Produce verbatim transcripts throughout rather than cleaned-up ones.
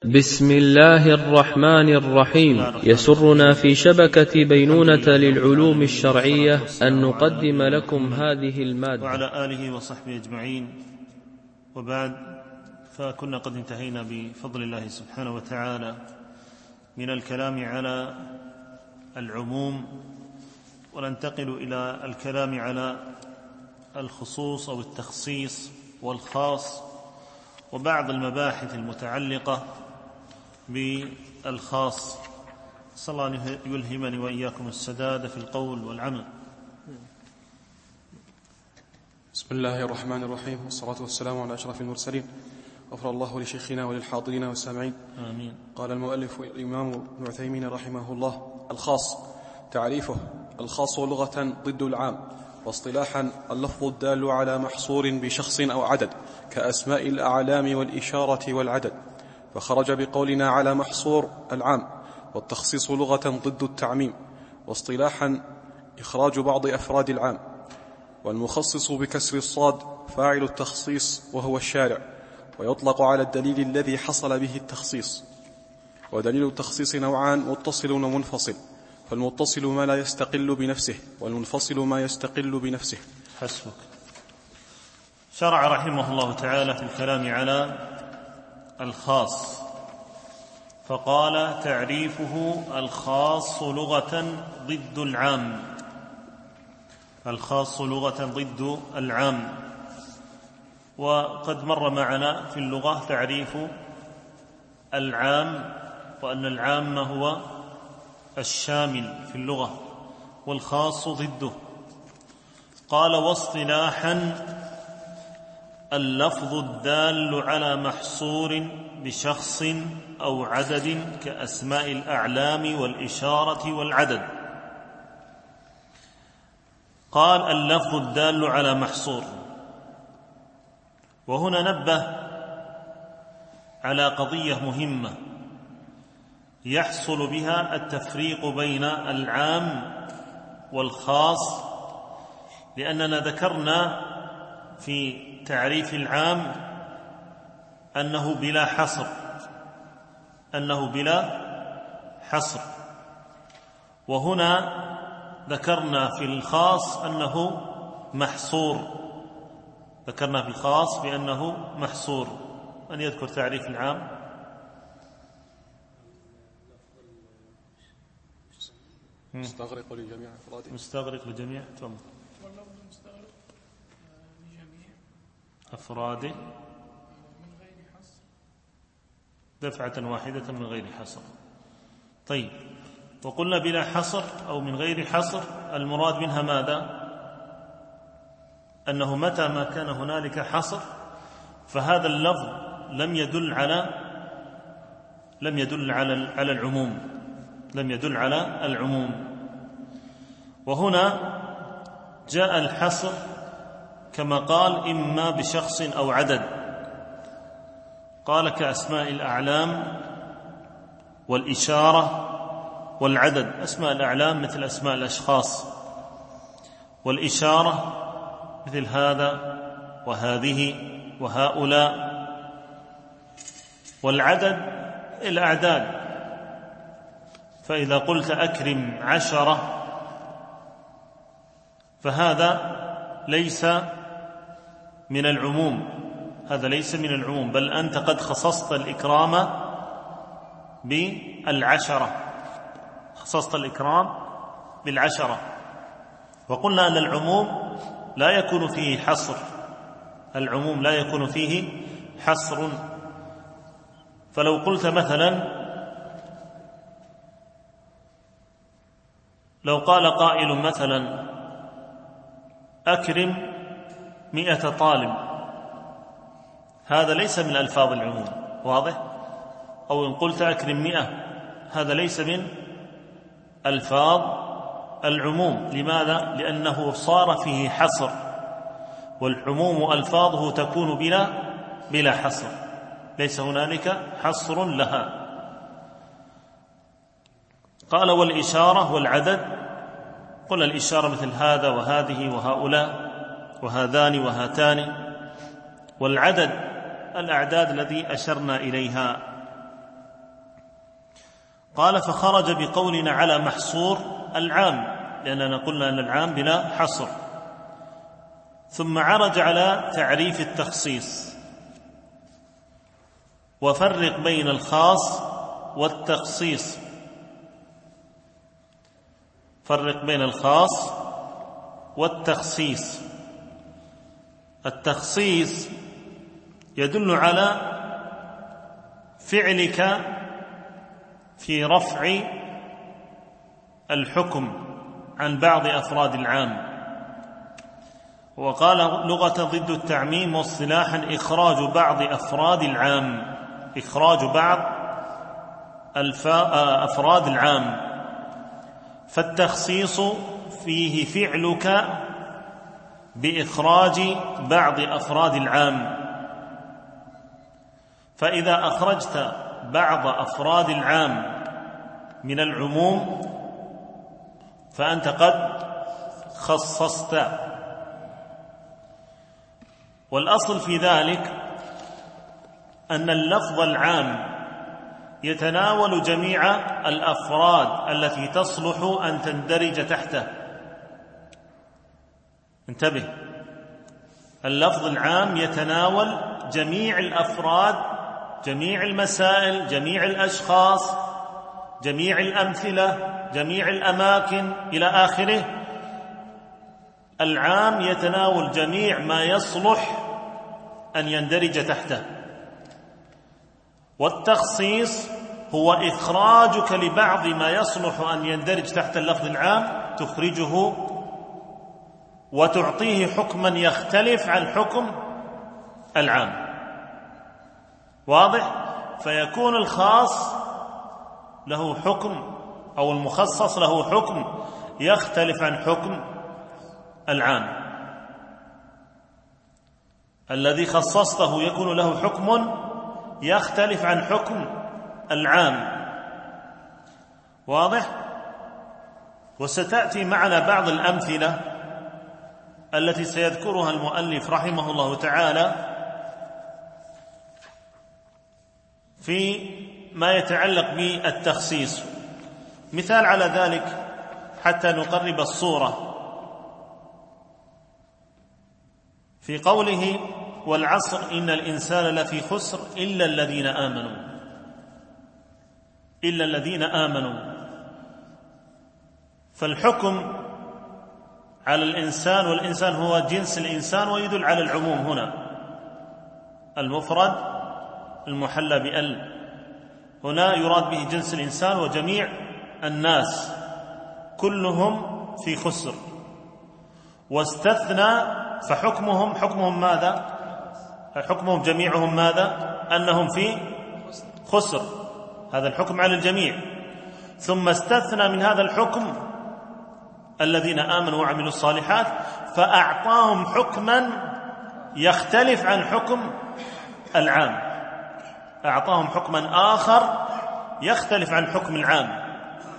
بسم الله الرحمن الرحيم. يسرنا في شبكة بينونة للعلوم الشرعية أن نقدم لكم هذه المادة. وعلى آله وصحبه أجمعين، وبعد، فكنا قد انتهينا بفضل الله سبحانه وتعالى من الكلام على العموم، وننتقل إلى الكلام على الخصوص أو التخصيص والخاص، وبعض المباحث المتعلقة بالخاص. صلى الله أن يلهمني وإياكم السداد في القول والعمل. بسم الله الرحمن الرحيم، والصلاة والسلام على أشرف المرسلين. غفر الله لشيخنا وللحاضرين والسامعين، آمين. قال المؤلف الإمام ابن عثيمين رحمه الله: الخاص تعريفه: الخاص لغة ضد العام، واصطلاحا اللفظ الدال على محصور بشخص أو عدد، كأسماء الأعلام والإشارة والعدد، فخرج بقولنا على محصور العام. والتخصيص لغة ضد التعميم، واصطلاحا إخراج بعض أفراد العام. والمخصص بكسر الصاد فاعل التخصيص وهو الشارع، ويطلق على الدليل الذي حصل به التخصيص. ودليل التخصيص نوعان: متصل ومنفصل. فالمتصل ما لا يستقل بنفسه، والمنفصل ما يستقل بنفسه. حسبك. شرع رحمه الله تعالى في الكلام على الخاص، فقال: تعريفه: الخاص لغة ضد العام. الخاص لغة ضد العام. وقد مر معنا في اللغة تعريف العام، وأن العام هو الشامل في اللغة، والخاص ضده. قال: واصطلاحا اللفظ الدال على محصور بشخص أو عدد، كأسماء الأعلام والإشارة والعدد. قال: اللفظ الدال على محصور. وهنا نبه على قضية مهمة يحصل بها التفريق بين العام والخاص، لأننا ذكرنا في تعريف العام أنه بلا حصر أنه بلا حصر وهنا ذكرنا في الخاص أنه محصور ذكرنا في الخاص بأنه محصور. من يذكر تعريف العام؟ مستغرق لجميع أفراده. مستغرق لجميع تفضل. أفراده من غير حصر، دفعة واحدة من غير حصر. طيب، وقلنا بلا حصر أو من غير حصر، المراد منها ماذا؟ أنه متى ما كان هنالك حصر فهذا اللفظ لم يدل على لم يدل على على العموم لم يدل على العموم. وهنا جاء الحصر كما قال: إما بشخص أو عدد. قال: كأسماء الأعلام والإشارة والعدد. أسماء الأعلام مثل أسماء الأشخاص، والإشارة مثل هذا وهذه وهؤلاء، والعدد الأعداد. فإذا قلت أكرم عشرة فهذا ليس من العموم هذا ليس من العموم بل أنت قد خصصت الإكرام بالعشرة خصصت الإكرام بالعشرة. وقلنا أن العموم لا يكون فيه حصر العموم لا يكون فيه حصر. فلو قلت مثلا، لو قال قائل مثلا: أكرم مئة طالب، هذا ليس من ألفاظ العموم، واضح؟ أو إن قلت أكرم مئة، هذا ليس من ألفاظ العموم. لماذا؟ لأنه صار فيه حصر، والعموم ألفاظه تكون بلا بلا حصر، ليس هنالك حصر لها. قال: والإشارة والعدد. قل الإشارة مثل هذا وهذه وهؤلاء وهذان وهاتان، والعدد الأعداد الذي أشرنا إليها. قال فخرج بقولنا على محصور العام، لأننا قلنا أن العام بلا حصر، ثم عرج على تعريف التخصيص: وفرق بين الخاص والتخصيص. فرق بين الخاص والتخصيص. التخصيص يدل على فعلك في رفع الحكم عن بعض أفراد العام. وقال لغة ضد التعميم، واصطلاحا إخراج بعض أفراد العام، إخراج بعض أفراد العام. فالتخصيص فيه فعلك بإخراج بعض أفراد العام، فإذا أخرجت بعض أفراد العام من العموم فأنت قد خصصت. والأصل في ذلك أن اللفظ العام يتناول جميع الأفراد التي تصلح أن تندرج تحته. انتبه، اللفظ العام يتناول جميع الأفراد، جميع المسائل، جميع الأشخاص، جميع الأمثلة، جميع الأماكن إلى آخره. العام يتناول جميع ما يصلح أن يندرج تحته. والتخصيص هو إخراجك لبعض ما يصلح أن يندرج تحت اللفظ العام، تخرجه وتعطيه حكما يختلف عن حكم العام. واضح؟ فيكون الخاص له حكم، أو المخصص له حكم يختلف عن حكم العام. الذي خصصته يكون له حكم يختلف عن حكم العام. واضح؟ وستأتي معنا بعض الأمثلة التي سيذكرها المؤلف رحمه الله تعالى في ما يتعلق بالتخصيص. مثال على ذلك حتى نقرب الصورة، في قوله: والعصر إن الإنسان لفي خسر إلا الذين آمنوا. إلا الذين آمنوا. فالحكم على الإنسان، والإنسان هو جنس الإنسان، ويدل على العموم هنا، المفرد المحلى بأل، هنا يراد به جنس الإنسان وجميع الناس كلهم في خسر. واستثنى فحكمهم حكمهم ماذا؟ حكمهم جميعهم ماذا؟ أنهم في خسر، هذا الحكم على الجميع. ثم استثنى من هذا الحكم الذين آمنوا وعملوا الصالحات، فأعطاهم حكما يختلف عن حكم العام، أعطاهم حكما آخر يختلف عن حكم العام،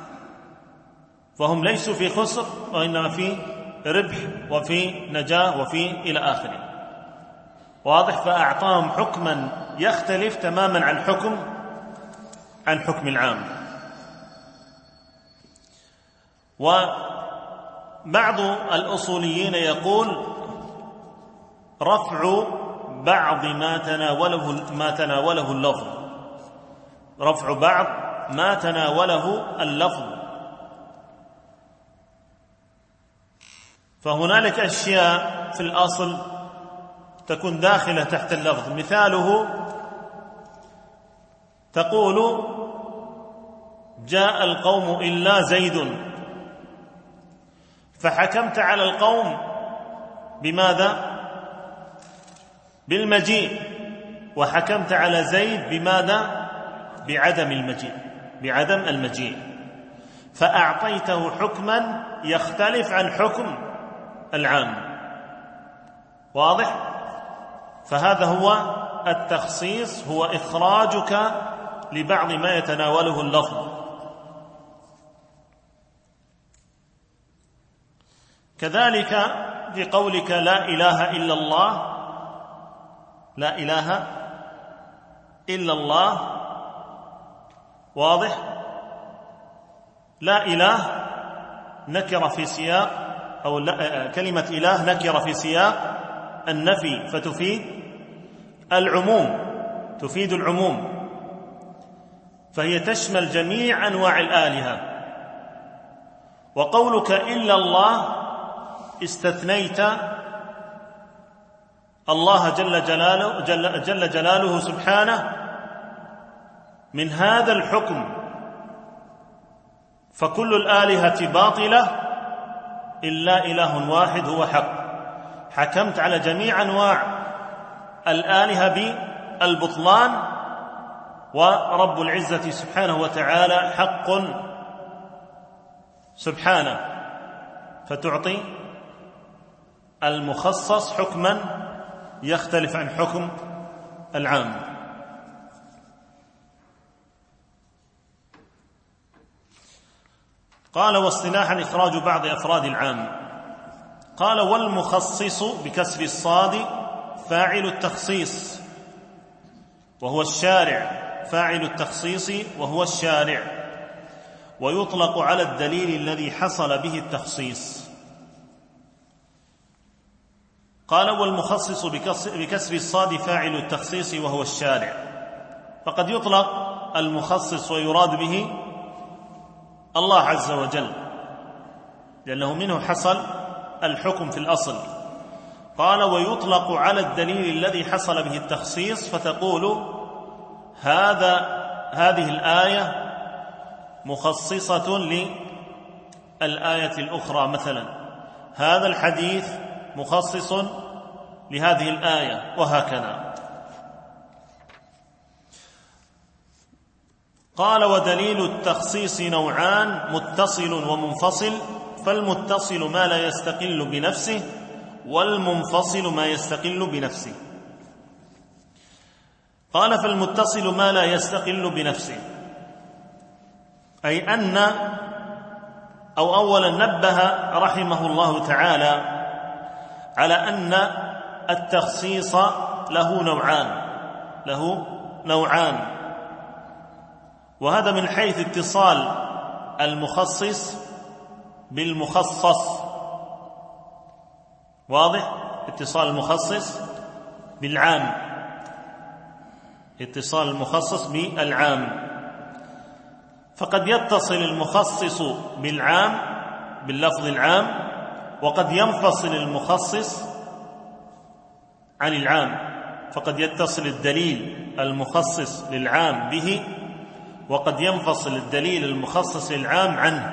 فهم ليسوا في خسر وإنما في ربح وفي نجاة وفي إلى آخره. واضح؟ فأعطاهم حكما يختلف تماما عن حكم عن حكم العام. وبعض الأصوليين يقول: رفع بعض ما تناوله ما تناوله اللفظ، رفع بعض ما تناوله اللفظ. فهنالك أشياء في الأصل تكون داخلة تحت اللفظ. مثاله: تقول: جاء القوم إلا زيد، فحكمت على القوم بماذا؟ بالمجيء، وحكمت على زيد بماذا؟ بعدم المجيء، بعدم المجيء، فأعطيته حكما يختلف عن حكم العام. واضح؟ فهذا هو التخصيص، هو إخراجك لبعض ما يتناوله اللفظ. كذلك في قولك: لا إله إلا الله، لا إله إلا الله. واضح؟ لا إله نكرة في سياق، أو كلمة إله نكرة في سياق النفي فتفيد العموم، تفيد العموم، فهي تشمل جميع أنواع الآلهة. وقولك إلا الله استثنيت الله جل جلاله, جل, جل جلاله سبحانه من هذا الحكم، فكل الآلهة باطلة إلا إله واحد هو حق. حكمت على جميع أنواع الآلهة بالبطلان، ورب العزة سبحانه وتعالى حق سبحانه، فتعطي المخصص حكما يختلف عن حكم العام. قال واصطلاحا إخراج بعض أفراد العام. قال والمخصص بكسر الصاد فاعل التخصيص وهو الشارع، فاعل التخصيص وهو الشارع، ويطلق على الدليل الذي حصل به التخصيص. قال والمخصص بكسر الصاد فاعل التخصيص وهو الشارع، فقد يطلق المخصص ويراد به الله عز وجل، لأنه منه حصل الحكم في الأصل. قال ويطلق على الدليل الذي حصل به التخصيص، فتقول هذا هذه الآية مخصصة للآية الأخرى، مثلا هذا الحديث مخصص لهذه الآية، وهكذا. قال ودليل التخصيص نوعان، متصل ومنفصل، فالمتصل ما لا يستقل بنفسه، والمنفصل ما يستقل بنفسه. قال فالمتصل ما لا يستقل بنفسه، أي أن أو أولا نبه رحمه الله تعالى على أن التخصيص له نوعان له نوعان وهذا من حيث اتصال المخصص بالمخصص. واضح؟ اتصال المخصص بالعام، اتصال المخصص بالعام. فقد يتصل المخصص بالعام باللفظ العام، وقد ينفصل المخصص عن العام، فقد يتصل الدليل المخصص للعام به، وقد ينفصل الدليل المخصص للعام عنه.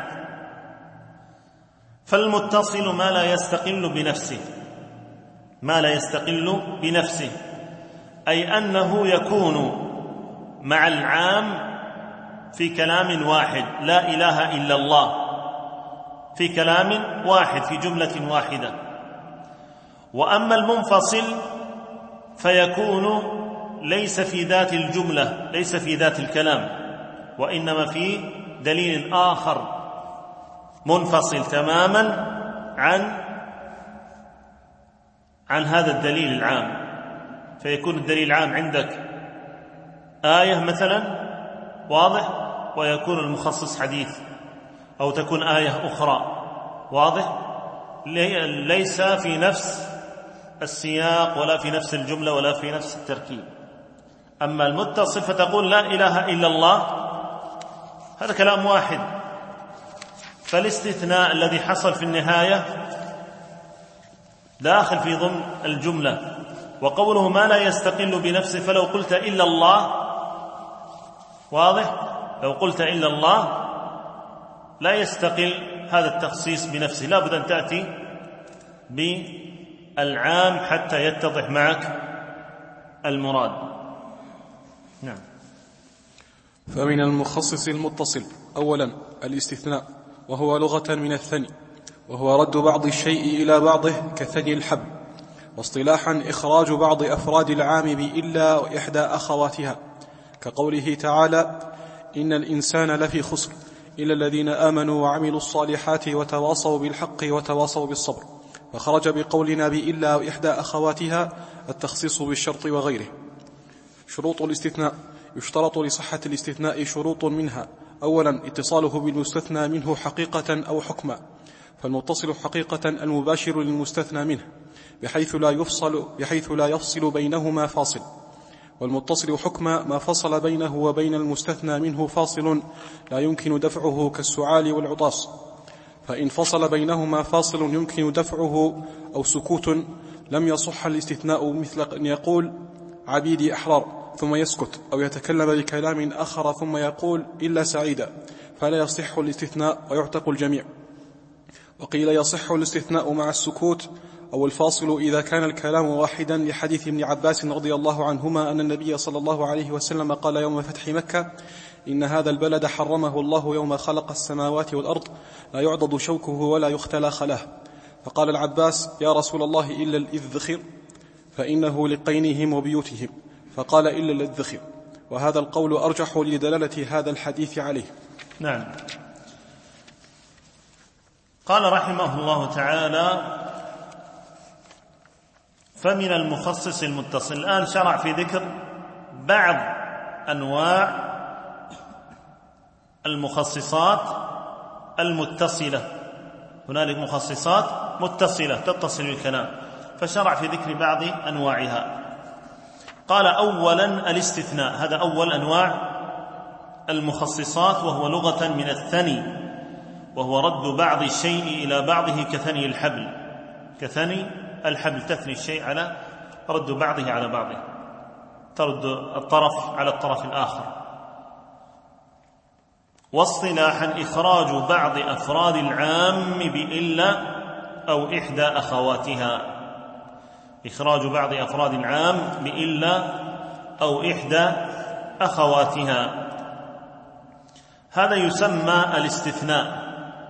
فالمتصل ما لا يستقل بنفسه ما لا يستقل بنفسه أي أنه يكون مع العام في كلام واحد، لا إله إلا الله، في كلام واحد، في جملة واحدة. وأما المنفصل فيكون ليس في ذات الجملة، ليس في ذات الكلام، وإنما في دليل آخر منفصل تماما عن عن هذا الدليل العام. فيكون الدليل العام عندك آية مثلا، واضح، ويكون المخصص حديث، أو تكون آية أخرى، واضح، ليس في نفس السياق ولا في نفس الجملة ولا في نفس التركيب. أما المتصل فتقول لا إله إلا الله، هذا كلام واحد، فالاستثناء الذي حصل في النهاية داخل في ضمن الجملة. وقوله ما لا يستقل بنفسه، فلو قلت إلا الله، واضح، لو قلت إلا الله لا يستقل هذا التخصيص بنفسه، لا بد أن تأتي بالعام حتى يتضح معك المراد. نعم. فمن المخصص المتصل أولا الاستثناء، وهو لغة من الثني، وهو رد بعض الشيء إلى بعضه كثني الحب. واصطلاحا إخراج بعض أفراد العام بإلا وإحدى أخواتها، كقوله تعالى إن الإنسان لفي خسر إلا الذين آمنوا وعملوا الصالحات وتواصوا بالحق وتواصوا بالصبر. فخرج بقولنا بإلا وإحدى أخواتها التخصيص بالشرط وغيره. شروط الاستثناء: يشترط لصحة الاستثناء شروط، منها أولا اتصاله بالمستثنى منه حقيقة أو حكما، فالمتصل حقيقة المباشر للمستثنى منه بحيث لا يفصل, بحيث لا يفصل بينهما فاصل، والمتصل حكما ما فصل بينه وبين المستثنى منه فاصل لا يمكن دفعه كالسعال والعطاس، فإن فصل بينهما فاصل يمكن دفعه أو سكوت لم يصح الاستثناء، مثل أن يقول عبيدي أحرار ثم يسكت، أو يتكلم بكلام آخر ثم يقول إلا سعيدا، فلا يصح الاستثناء ويعتق الجميع. وقيل يصح الاستثناء مع السكوت أو الفاصل إذا كان الكلام واحدا، لحديث ابن عباس رضي الله عنهما أن النبي صلى الله عليه وسلم قال يوم فتح مكة: إن هذا البلد حرمه الله يوم خلق السماوات والأرض، لا يعضد شوكه ولا يختلى خلاه. فقال العباس: يا رسول الله إلا الإذخر فإنه لقينهم وبيوتهم، فقال إلا الإذخر، وهذا القول أرجح لدلالة هذا الحديث عليه. نعم. قال رحمه الله تعالى: فمن المخصص المتصل. الآن شرع في ذكر بعض أنواع المخصصات المتصلة. هنالك مخصصات متصلة تتصل بالكلام، فشرع في ذكر بعض أنواعها. قال: أولا الاستثناء، هذا أول أنواع المخصصات، وهو لغة من الثني، وهو رد بعض الشيء إلى بعضه كثني الحبل، كثني الحبل، تثني الشيء على رد بعضه على بعضه، ترد الطرف على الطرف الآخر. واصطلاحا إخراج بعض أفراد العام بإلا أو إحدى أخواتها، إخراج بعض أفراد العام بإلا أو إحدى أخواتها، هذا يسمى الاستثناء.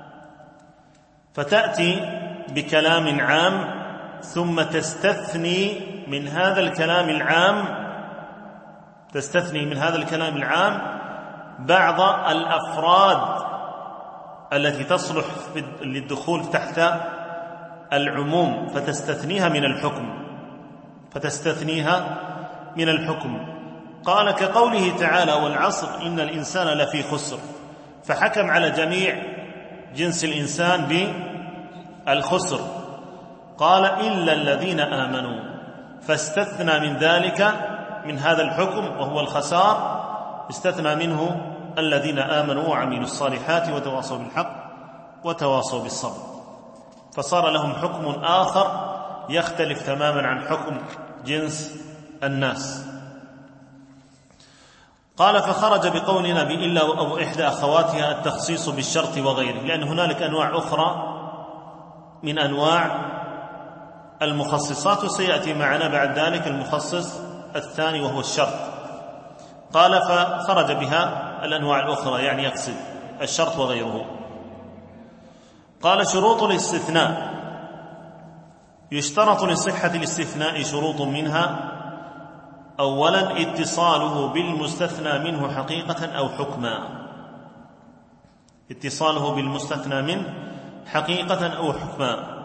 فتأتي بكلام عام ثم تستثني من هذا الكلام العام تستثني من هذا الكلام العام بعض الأفراد التي تصلح للدخول تحت العموم، فتستثنيها من الحكم فتستثنيها من الحكم قال: كقوله تعالى: والعصر إن الإنسان لفي خسر، فحكم على جميع جنس الإنسان بالخسر. قال: إلا الذين آمنوا، فاستثنى من ذلك، من هذا الحكم وهو الخسار، استثنى منه الذين آمنوا وعملوا الصالحات وتواصوا بالحق وتواصوا بالصبر، فصار لهم حكم آخر يختلف تماما عن حكم جنس الناس. قال: فخرج بقولنا بإلا أو إحدى أخواتها التخصيص بالشرط وغيره، لأن هنالك أنواع أخرى من أنواع المخصصات، وسيأتي معنا بعد ذلك المخصص الثاني وهو الشرط. قال: فخرج بها الأنواع الأخرى، يعني يقصد الشرط وغيره. قال: شروط الاستثناء. يشترط لصحة الاستثناء شروط، منها: أولا اتصاله بالمستثنى منه حقيقة أو حكما، اتصاله بالمستثنى منه حقيقة أو حكما،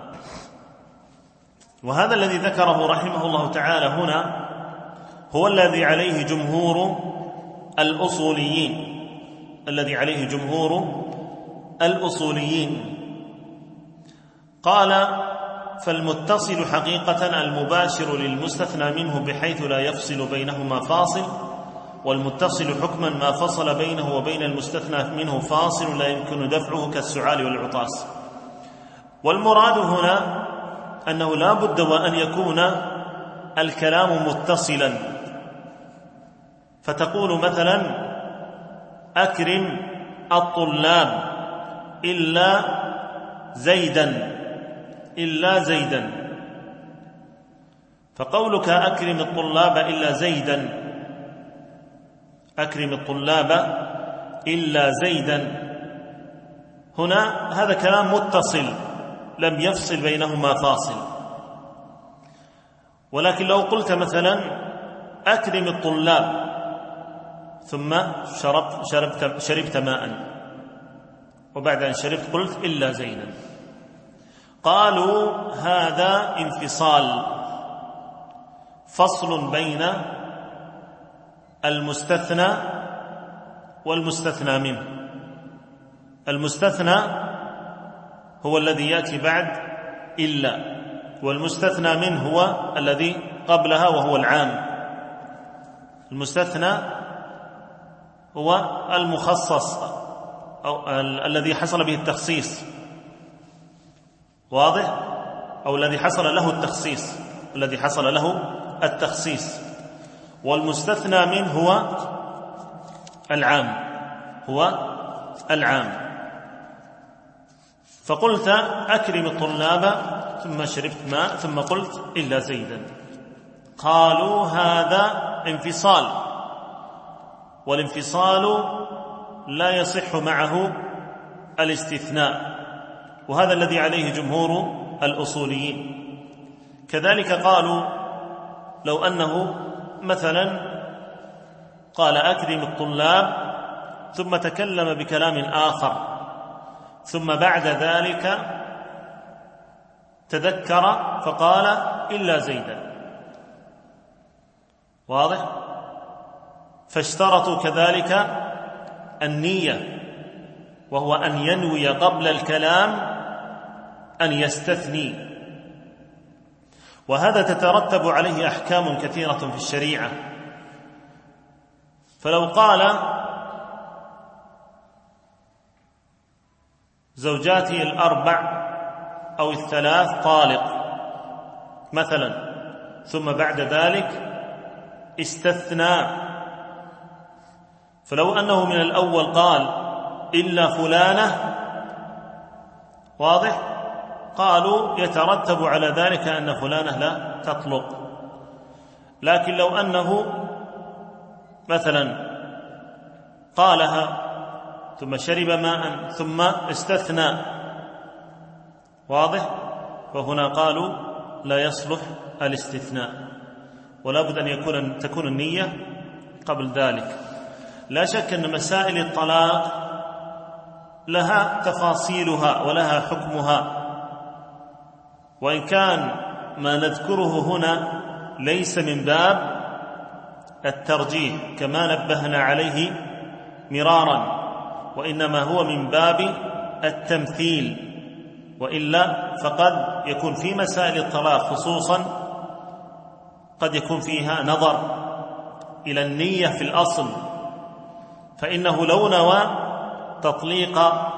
وهذا الذي ذكره رحمه الله تعالى هنا هو الذي عليه جمهور الأصوليين الذي عليه جمهور الأصوليين قال: فالمتصل حقيقة المباشر للمستثنى منه بحيث لا يفصل بينهما فاصل، والمتصل حكما ما فصل بينه وبين المستثنى منه فاصل لا يمكن دفعه كالسعال والعطاس. والمراد هنا أنه لا بد وأن يكون الكلام متصلا، فتقول مثلا: أكرم الطلاب إلا زيدا إلا زيدا، فقولك أكرم الطلاب إلا زيدا أكرم الطلاب إلا زيدا هنا هذا كلام متصل لم يفصل بينهما فاصل. ولكن لو قلت مثلا: أكرم الطلاب ثم شربت, شربت, شربت ماء، وبعد أن شربت قلت إلا زيدا، قالوا هذا انفصال، فصل بين المستثنى والمستثنى منه، المستثنى هو الذي يأتي بعد إلا، والمستثنى منه هو الذي قبلها وهو العام. المستثنى هو المخصص أو الذي حصل به التخصيص، واضح؟ أو الذي حصل له التخصيص الذي حصل له التخصيص والمستثنى منه هو العام هو العام. فقلت أكرم الطلاب ثم شربت ماء ثم قلت إلا زيدا. قالوا هذا انفصال، والانفصال لا يصح معه الاستثناء، وهذا الذي عليه جمهور الأصوليين. كذلك قالوا لو أنه مثلا قال أكرم الطلاب ثم تكلم بكلام آخر ثم بعد ذلك تذكر فقال إلا زيدا، واضح؟ فاشترطوا كذلك النية، وهو أن ينوي قبل الكلام أن يستثني، وهذا تترتب عليه أحكام كثيرة في الشريعة. فلو قال زوجاتي الأربع أو الثلاث طالق مثلا، ثم بعد ذلك استثنى، فلو أنه من الأول قال إلا فلانة، واضح؟ قالوا يترتب على ذلك أن فلانة لا تطلق. لكن لو أنه مثلا قالها ثم شرب ماء ثم استثنى، واضح؟ فهنا قالوا لا يصلح الاستثناء، ولا بد أن يكون تكون النية قبل ذلك. لا شك أن مسائل الطلاق لها تفاصيلها ولها حكمها، وإن كان ما نذكره هنا ليس من باب الترجيح كما نبهنا عليه مرارا، وإنما هو من باب التمثيل، وإلا فقد يكون في مسائل الطلاق خصوصا قد يكون فيها نظر إلى النية في الأصل، فإنه لو نوى تطليق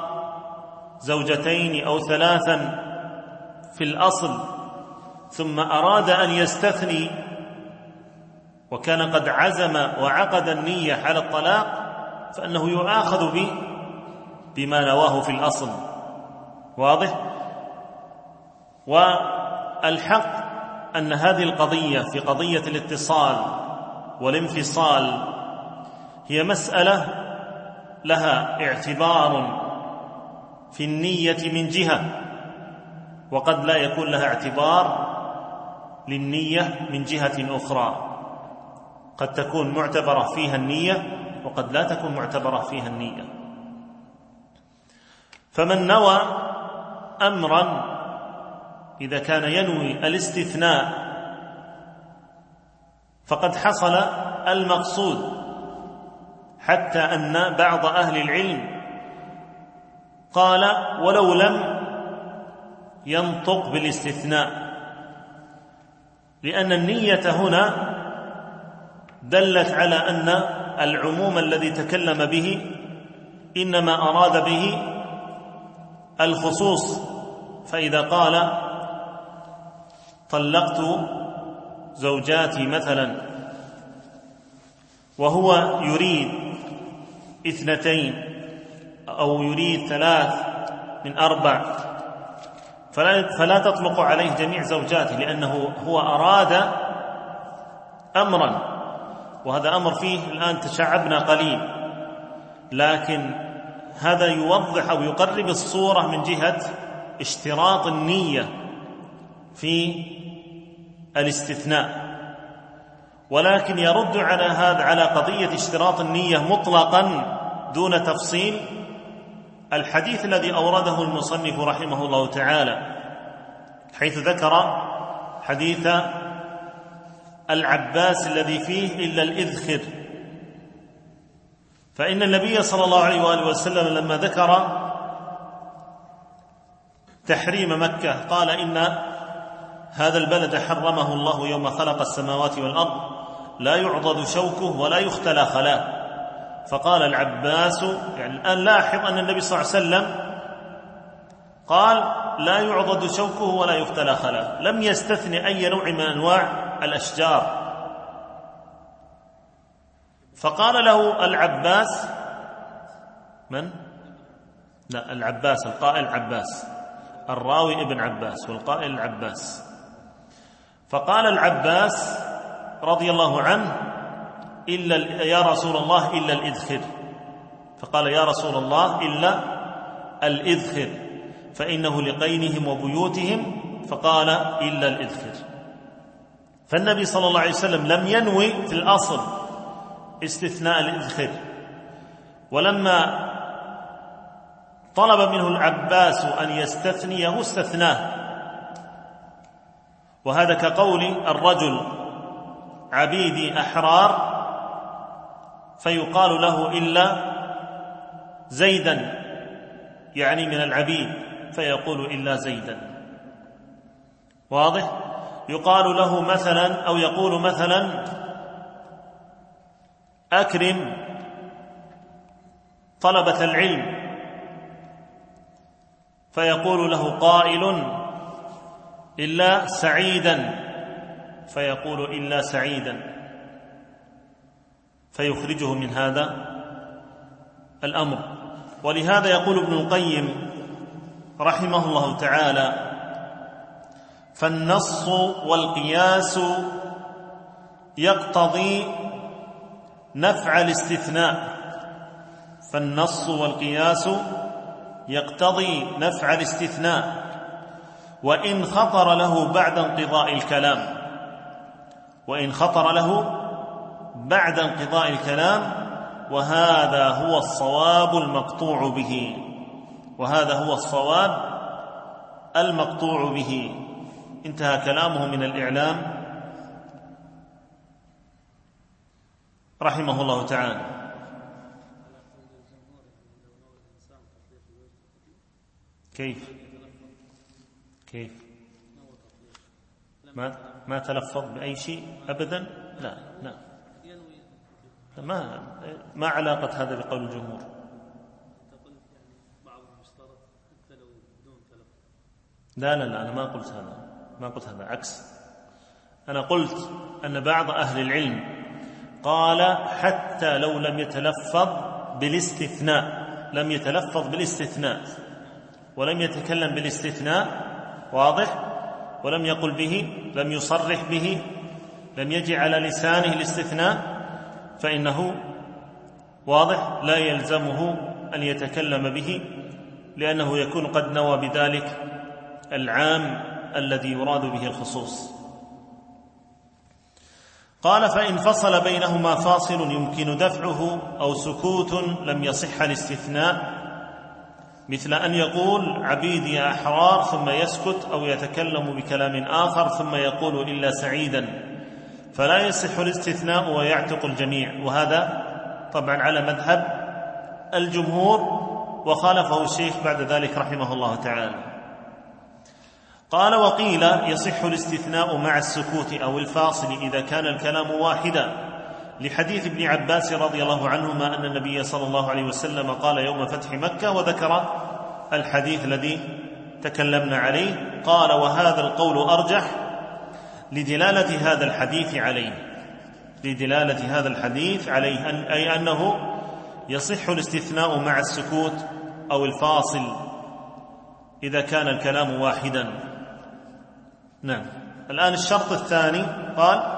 زوجتين أو ثلاثا في الأصل ثم أراد أن يستثني وكان قد عزم وعقد النية على الطلاق، فإنه يؤاخذ به بما نواه في الأصل، واضح؟ والحق أن هذه القضية في قضية الاتصال والانفصال هي مسألة لها اعتبار في النية من جهة، وقد لا يكون لها اعتبار للنية من جهة أخرى، قد تكون معتبرة فيها النية وقد لا تكون معتبرة فيها النية. فمن نوى أمرا إذا كان ينوي الاستثناء فقد حصل المقصود، حتى أن بعض أهل العلم قال ولو لم ينطق بالاستثناء، لأن النية هنا دلت على أن العموم الذي تكلم به إنما أراد به الخصوص. فإذا قال طلقت زوجاتي مثلا وهو يريد اثنتين أو يريد ثلاث من أربع، فلا, فلا تطلق عليه جميع زوجاته، لأنه هو أراد أمرا، وهذا أمر فيه الآن تشعبنا قليل، لكن هذا يوضح أو يقرب الصورة من جهة اشتراط النية في الاستثناء. ولكن يرد على هذا على قضية اشتراط النية مطلقا دون تفصيل الحديث الذي أورده المصنف رحمه الله تعالى، حيث ذكر حديث العباس الذي فيه إلا الإذخر. فإن النبي صلى الله عليه وآله وسلم لما ذكر تحريم مكة قال إن هذا البلد حرمه الله يوم خلق السماوات والأرض لا يعضد شوكه ولا يختلى خلاه. فقال العباس، يعني الآن لاحظ أن النبي صلى الله عليه وسلم قال لا يعضد شوكه ولا يختلى خلاه، لم يستثني أي نوع من أنواع الأشجار. فقال له العباس، من؟ لا، العباس القائل عباس، الراوي ابن عباس والقائل العباس. فقال العباس رضي الله عنه إلا يا رسول الله إلا الإذخر. فقال يا رسول الله إلا الإذخر فإنه لقينهم وبيوتهم، فقال إلا الإذخر. فالنبي صلى الله عليه وسلم لم ينوي في الأصل استثناء الإذخر، ولما طلب منه العباس أن يستثنيه استثناه. وهذا كقول الرجل عبيدي أحرار فيقال له إلا زيدا، يعني من العبيد، فيقول إلا زيدا. واضح؟ يقال له مثلا أو يقول مثلا أكرم طلبة العلم، فيقول له قائل إلا سعيدا، فيقول إلا سعيدا، فيخرجه من هذا الأمر. ولهذا يقول ابن القيم رحمه الله تعالى: فالنص والقياس يقتضي نفع الاستثناء فالنص والقياس يقتضي نفع الاستثناء وإن خطر له بعد انقضاء الكلام وإن خطر له بعد انقضاء الكلام وهذا هو الصواب المقطوع به وهذا هو الصواب المقطوع به. انتهى كلامه من الإعلام رحمه الله تعالى. كيف كيف ما ما تلفظ بأي شيء أبدا؟ لا لا ما ما علاقة هذا بقول الجمهور؟ لا لا لا أنا ما قلت هذا ما قلت هذا عكس. أنا قلت أن بعض أهل العلم قال حتى لو لم يتلفظ بالاستثناء لم يتلفظ بالاستثناء ولم يتكلم بالاستثناء واضح ولم يقل به لم يصرح به لم يجي على لسانه الاستثناء فإنه واضح لا يلزمه أن يتكلم به لأنه يكون قد نوى بذلك العام الذي يراد به الخصوص. قال فإن فصل بينهما فاصل يمكن دفعه أو سكوت لم يصح الاستثناء مثل أن يقول عبيدي يا أحرار ثم يسكت أو يتكلم بكلام آخر ثم يقول إلا سعيدا فلا يصح الاستثناء ويعتق الجميع. وهذا طبعا على مذهب الجمهور وخالفه الشيخ بعد ذلك رحمه الله تعالى. قال وقيل يصح الاستثناء مع السكوت أو الفاصل إذا كان الكلام واحدا لحديث ابن عباس رضي الله عنهما أن النبي صلى الله عليه وسلم قال يوم فتح مكة وذكر الحديث الذي تكلمنا عليه. قال وهذا القول أرجح لدلالة هذا الحديث عليه لدلالة هذا الحديث عليه أن أي أنه يصح الاستثناء مع السكوت أو الفاصل إذا كان الكلام واحدا. نعم. الآن الشرط الثاني قال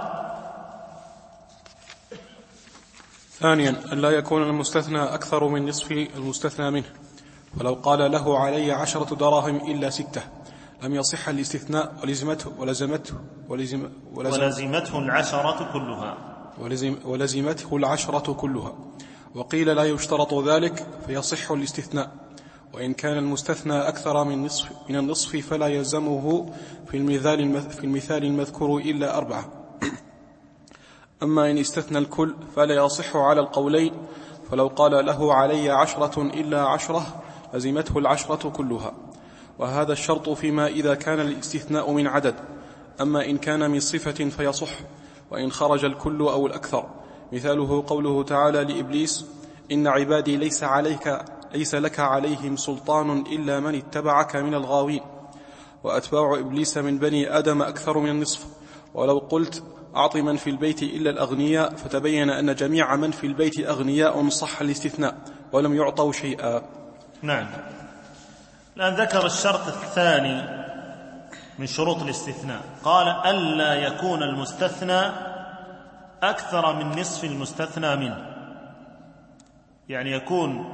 ثانيا أن لا يكون المستثنى أكثر من نصف المستثنى منه، ولو قال له علي عشرة دراهم إلا ستة لم يصح الاستثناء ولزمته ولزمته ولزم ولزم ولزمته العشرة كلها ولزم ولزمته العشرة كلها. وقيل لا يشترط ذلك فيصح الاستثناء وإن كان المستثنى أكثر من نصف من النصف فلا يلزمه في المثال في المثال المذكور إلا أربعة. أما إن استثنى الكل فلا يصح على القولين، فلو قال له علي عشرة إلا عشرة لزمته العشرة كلها. وهذا الشرط فيما إذا كان الاستثناء من عدد، أما إن كان من صفة فيصح، وإن خرج الكل أو الأكثر. مثاله قوله تعالى لإبليس: إن عبادي ليس عليك ليس لك عليهم سلطان إلا من اتبعك من الغاوين. وأتباع إبليس من بني آدم أكثر من النصف. ولو قلت أعط من في البيت إلا الأغنياء فتبين أن جميع من في البيت أغنياء صح الاستثناء ولم يعطوا شيئا. نعم. الآن ذكر الشرط الثاني من شروط الاستثناء، قال ألا يكون المستثنى أكثر من نصف المستثنى منه، يعني يكون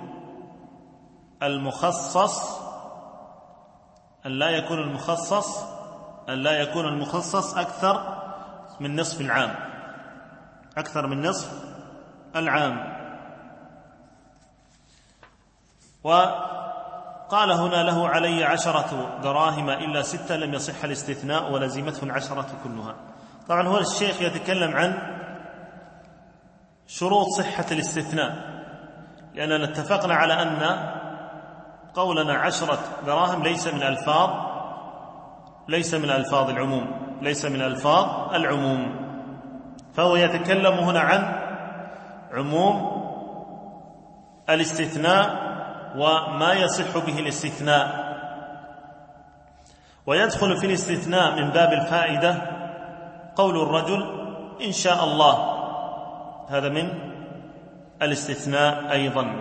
المخصص أن لا يكون المخصص أن لا يكون المخصص أكثر من نصف العام، أكثر من نصف العام. وقال هنا: له علي عشرة دراهم إلا ستة لم يصح الاستثناء ولزمته العشرة كلها. طبعا هو الشيخ يتكلم عن شروط صحة الاستثناء، لأننا اتفقنا على أن قولنا عشرة دراهم ليس من ألفاظ ليس من ألفاظ العموم ليس من ألفاظ العموم فهو يتكلم هنا عن عموم الاستثناء وما يصح به الاستثناء. ويدخل في الاستثناء من باب الفائدة قول الرجل إن شاء الله، هذا من الاستثناء أيضا.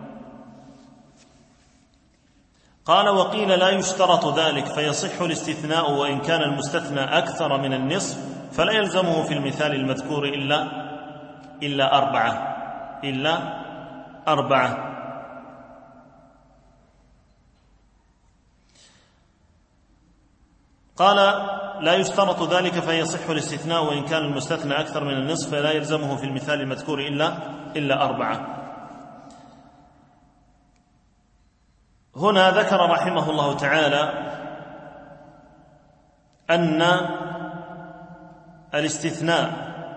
قال: وقيل لا يشترط ذلك فيصح الاستثناء وإن كان المستثنى أكثر من النصف، فلا يلزمه في المثال المذكور إلا إلا أربعة إلا أربعة قال: لا يشترط ذلك فيصح الاستثناء وإن كان المستثنى أكثر من النصف، فلا يلزمه في المثال المذكور إلا إلا أربعة. هنا ذكر رحمه الله تعالى أن الاستثناء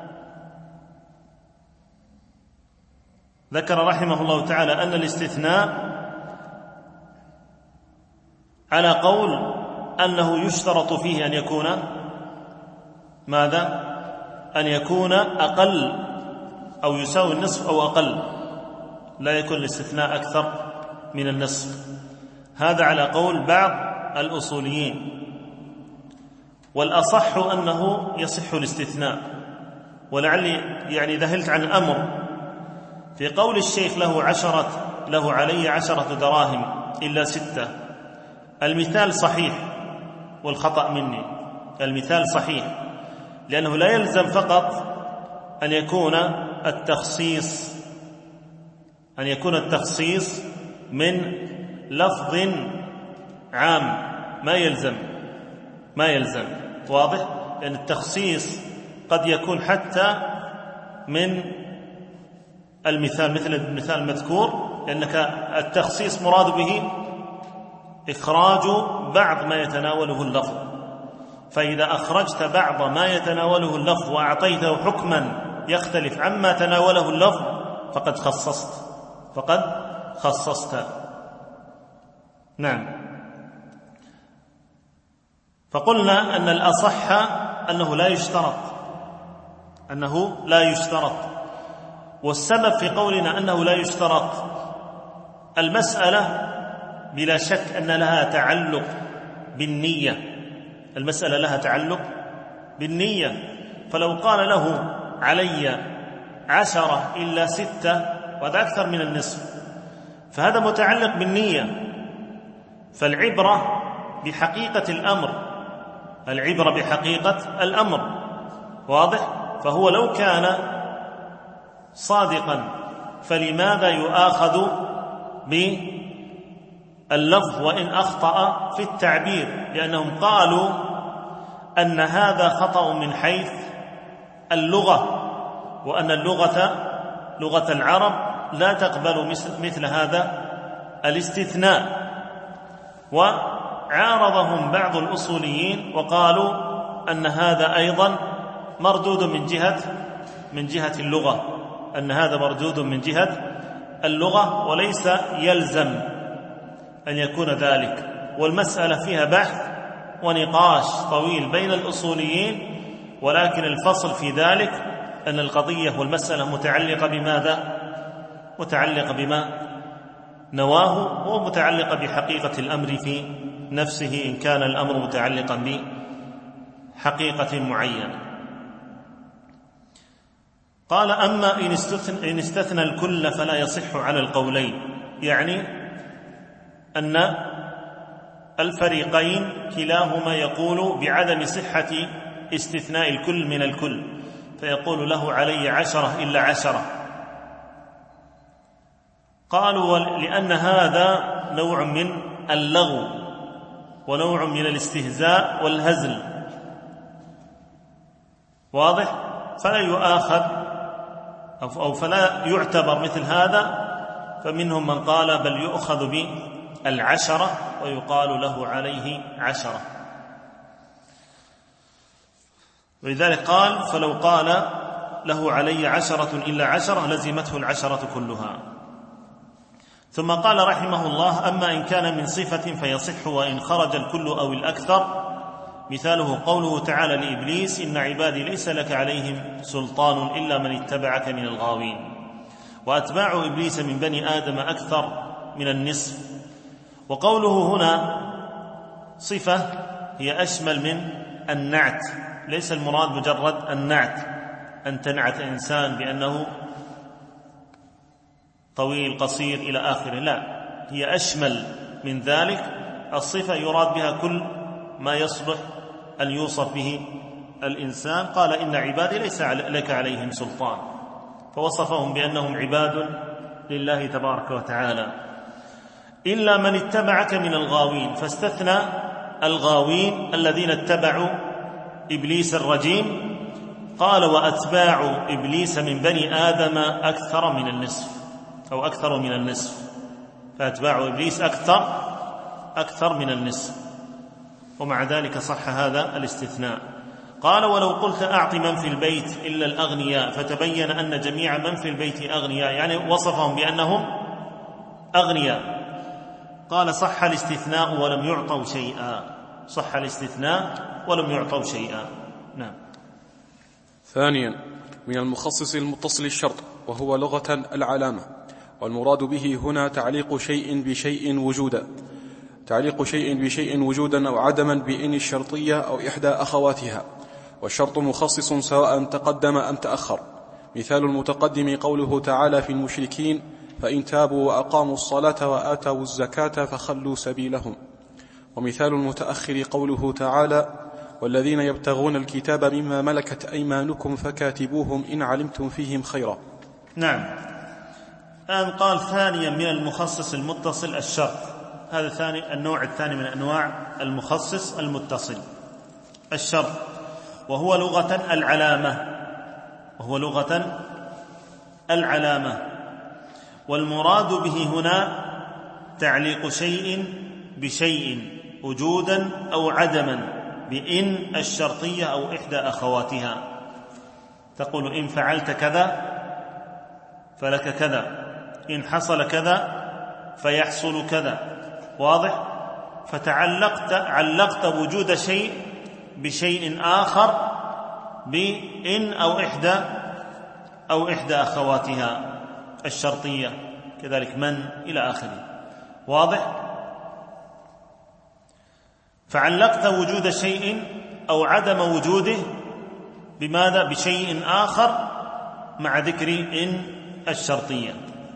ذكر رحمه الله تعالى أن الاستثناء على قول أنه يشترط فيه أن يكون ماذا؟ أن يكون أقل أو يساوي النصف أو أقل، لا يكون الاستثناء أكثر من النصف. هذا على قول بعض الأصوليين، والأصح أنه يصح الاستثناء. ولعلي يعني ذهلت عن أمر في قول الشيخ له عشرة له علي عشرة دراهم إلا ستة. المثال صحيح والخطأ مني، المثال صحيح، لأنه لا يلزم فقط أن يكون التخصيص أن يكون التخصيص من لفظ عام، ما يلزم ما يلزم واضح؟ لأن التخصيص قد يكون حتى من المثال مثل المثال المذكور، لأنك التخصيص مراد به إخراج بعض ما يتناوله اللفظ، فإذا أخرجت بعض ما يتناوله اللفظ وأعطيته حكما يختلف عما تناوله اللفظ فقد خصصت فقد خصصت نعم. فقلنا أن الأصح أنه لا يشترط أنه لا يشترط والسبب في قولنا أنه لا يشترط المسألة بلا شك أن لها تعلق بالنية المسألة لها تعلق بالنية. فلو قال له علي عشرة إلا ستة وهذا أكثر من النصف فهذا متعلق بالنية، فالعبرة بحقيقة الأمر العبرة بحقيقة الأمر واضح؟ فهو لو كان صادقا فلماذا يؤاخذ باللفظ وإن أخطأ في التعبير؟ لأنهم قالوا أن هذا خطأ من حيث اللغة، وأن اللغة لغة العرب لا تقبل مثل هذا الاستثناء. وعارضهم بعض الأصوليين وقالوا أن هذا أيضا مردود من جهة من جهة اللغة أن هذا مردود من جهة اللغة وليس يلزم أن يكون ذلك، والمسألة فيها بحث ونقاش طويل بين الأصوليين، ولكن الفصل في ذلك أن القضية والمسألة متعلقة بماذا؟ متعلقة بما نواه، ومتعلقة بحقيقة الأمر في نفسه إن كان الأمر متعلقا بحقيقة معينة. قال: أما إن استثنى, إن استثنى الكل فلا يصح على القولين، يعني أن الفريقين كلاهما يقول بعدم صحة استثناء الكل من الكل، فيقول له علي عشرة إلا عشرة. قالوا: لأن هذا نوع من اللغو ونوع من الاستهزاء والهزل، واضح؟ فلا يؤاخذ أو فلا يعتبر مثل هذا. فمنهم من قال بل يؤخذ بالعشرة ويقال له عليه عشرة، ولذلك قال: فلو قال له علي عشرة إلا عشرة لزمته العشرة كلها. ثم قال رحمه الله: أما إن كان من صفة فيصح وإن خرج الكل أو الأكثر، مثاله قوله تعالى لإبليس: إن عبادي ليس لك عليهم سلطان إلا من اتبعك من الغاوين. وأتباع إبليس من بني آدم أكثر من النصف. وقوله هنا صفة هي أشمل من النعت، ليس المراد مجرد النعت، أن تنعت إنسان بأنه طويل قصير إلى آخره، لا، هي أشمل من ذلك. الصفة يراد بها كل ما يصلح أن يوصف به الإنسان. قال: إن عبادي ليس لك عليهم سلطان، فوصفهم بأنهم عباد لله تبارك وتعالى. إلا من اتبعك من الغاوين، فاستثنى الغاوين الذين اتبعوا إبليس الرجيم. قال: وأتباع إبليس من بني آدم أكثر من النصف أو أكثر من النصف، فأتباع إبليس أكثر أكثر من النصف، ومع ذلك صح هذا الاستثناء. قال: ولو قلت أعط من في البيت إلا الأغنياء، فتبين أن جميع من في البيت أغنياء، يعني وصفهم بأنهم أغنياء. قال: صح الاستثناء ولم يعطوا شيئا، صح الاستثناء ولم يعطوا شيئا. نعم. ثانيا، من المخصص المتصل الشرط، وهو لغة العلامة، والمراد به هنا تعليق شيء بشيء وجودا، تعليق شيء بشيء وجودا أو عدما بإن الشرطية أو إحدى أخواتها. والشرط مخصص سواء تقدم أم تأخر. مثال المتقدم قوله تعالى في المشركين: فإن تابوا وأقاموا الصلاة وآتوا الزكاة فخلوا سبيلهم. ومثال المتأخر قوله تعالى: والذين يبتغون الكتاب مما ملكت أيمانكم فكاتبوهم إن علمتم فيهم خيرا. نعم. الآن قال: ثانيا من المخصص المتصل الشرط. هذا ثاني النوع الثاني من أنواع المخصص المتصل الشرط، وهو لغة العلامة، وهو لغة العلامة. والمراد به هنا تعليق شيء بشيء وجودا أو عدما بإن الشرطية أو إحدى أخواتها. تقول: إن فعلت كذا فلك كذا، إن حصل كذا فيحصل كذا، واضح؟ فتعلقت علقت وجود شيء بشيء آخر بإن أو إحدى أو إحدى أخواتها الشرطية، كذلك من إلى آخره، واضح؟ فعلقت وجود شيء أو عدم وجوده بماذا؟ بشيء آخر مع ذكر إن الشرطية.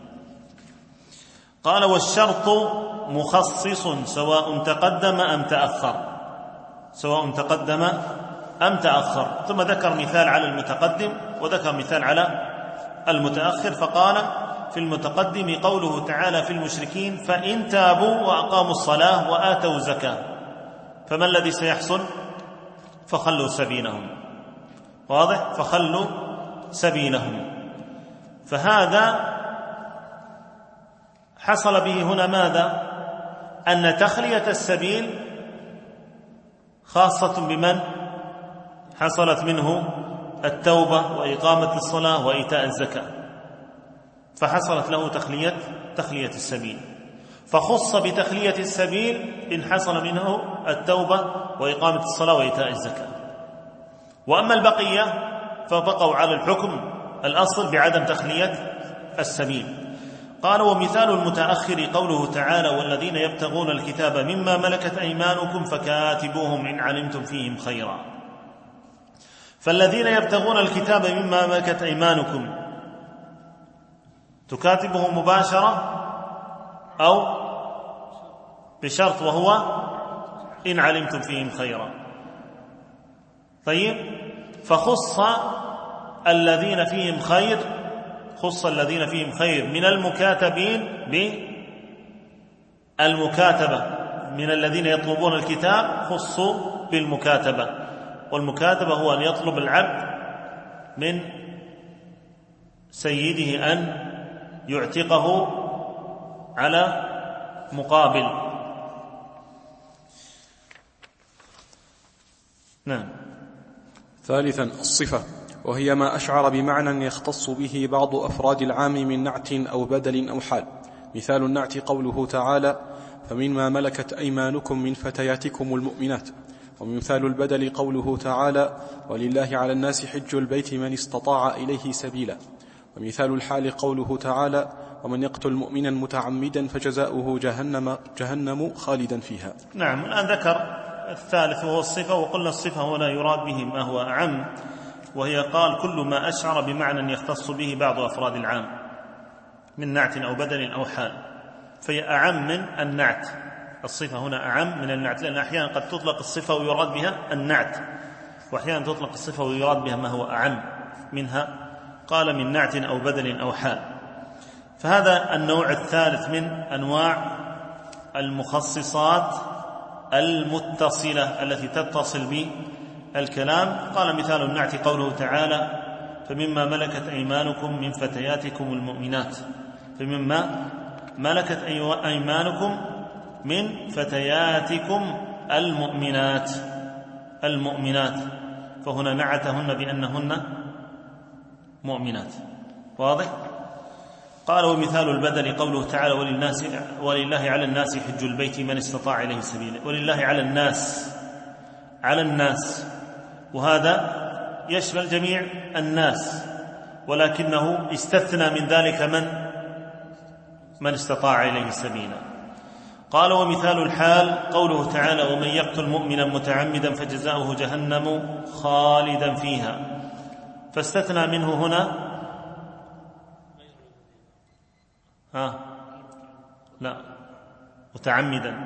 قال: والشرط مخصص سواء تقدم أم تأخر، سواء تقدم أم تأخر. ثم ذكر مثال على المتقدم وذكر مثال على المتأخر. فقال: في المتقدم قوله تعالى في المشركين: فإن تابوا وأقاموا الصلاة وآتوا الزكاة، فما الذي سيحصل؟ فخلوا سبيلهم، واضح؟ فخلوا سبيلهم. فهذا حصل به هنا ماذا؟ أن تخلية السبيل خاصة بمن حصلت منه التوبة وإقامة الصلاة وإيتاء الزكاة، فحصلت له تخلية تخلية السبيل. فخص بتخلية السبيل إن حصل منه التوبة وإقامة الصلاة وإيتاء الزكاة. وأما البقية فبقوا على الحكم الأصل بعدم تخلية السبيل. قال: ومثال المتأخر قوله تعالى: والذين يبتغون الكتاب مما ملكت أيمانكم فكاتبوهم إن علمتم فيهم خيرا. فالذين يبتغون الكتاب مما ملكت أيمانكم تكاتبه مباشرة أو بشرط وهو إن علمتم فيهم خيرا. طيب، فخص الذين فيهم خير خص الذين فيهم خير من المكاتبين بالمكاتبة، من الذين يطلبون الكتاب خصوا بالمكاتبة. والمكاتبة هو أن يطلب العبد من سيده أن يعتقه على مقابل. نعم. ثالثا الصفة، وهي ما أشعر بمعنى يختص به بعض أفراد العام من نعت أو بدل أو حال. مثال النعت قوله تعالى: فمما ملكت أيمانكم من فتياتكم المؤمنات. ومثال البدل قوله تعالى: ولله على الناس حج البيت من استطاع إليه سبيلا. ومثال الحال قوله تعالى: ومن يقتل مؤمنا متعمدا فجزاؤه جهنم, جهنم خالدا فيها. نعم. الآن ذكر الثالث وهو الصفة، وقلنا الصفة هنا يراد به ما هو أعم، وهي قال: كل ما أشعر بمعنى يختص به بعض أفراد العام من نعت أو بدل أو حال، فهي أعم من النعت. الصفة هنا أعم من النعت، لأن أحيانا قد تطلق الصفة ويراد بها النعت، وأحيانا تطلق الصفة ويراد بها ما هو أعم منها. قال: من نعت أو بدل أو حال. فهذا النوع الثالث من أنواع المخصصات المتصلة التي تتصل بالكلام. قال: مثال النعت قوله تعالى: فمما ملكت أيمانكم من فتياتكم المؤمنات. فمما ملكت أيمانكم من فتياتكم المؤمنات المؤمنات فهنا نعتهن بأنهن مؤمنات. واضح؟ قال: ومثال البدل قوله تعالى: وللناس ولله على الناس حج البيت من استطاع إليه سبيلا. ولله على الناس على الناس وهذا يشمل جميع الناس، ولكنه استثنى من ذلك من من استطاع إليه سبيلا. قال: ومثال الحال قوله تعالى: ومن يقتل مؤمنا متعمدا فجزاؤه جهنم خالدا فيها. فاستثنى منه هنا ها لا متعمدا.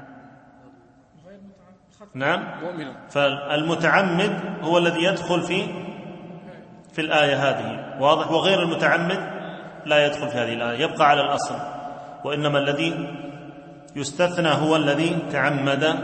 نعم. فالمتعمد هو الذي يدخل في في الآية هذه، واضح؟ وغير المتعمد لا يدخل في هذه الآية، يبقى على الأصل. وإنما الذي يستثنى هو الذي تعمد،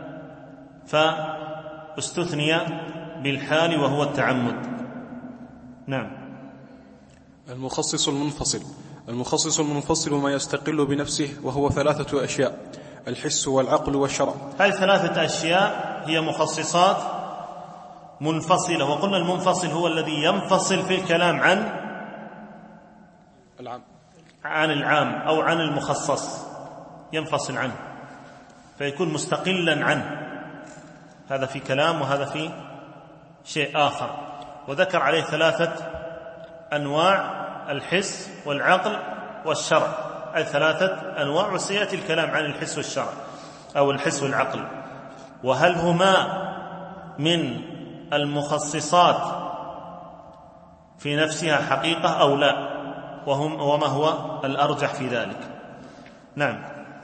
فاستثني بالحال وهو التعمد. نعم. المخصص المنفصل. المخصص المنفصل ما يستقل بنفسه، وهو ثلاثة أشياء: الحس والعقل والشرع. هذه ثلاثة أشياء هي مخصصات منفصلة. وقلنا المنفصل هو الذي ينفصل في الكلام عن العام عن العام أو عن المخصص، ينفصل عنه فيكون مستقلا عنه. هذا في كلام وهذا في شيء آخر. وذكر عليه ثلاثة أنواع: الحس والعقل والشرع، أي ثلاثة أنواع. وسيأتي الكلام عن الحس والشرع أو الحس والعقل، وهل هما من المخصصات في نفسها حقيقة أو لا، وهم وما هو الأرجح في ذلك. نعم.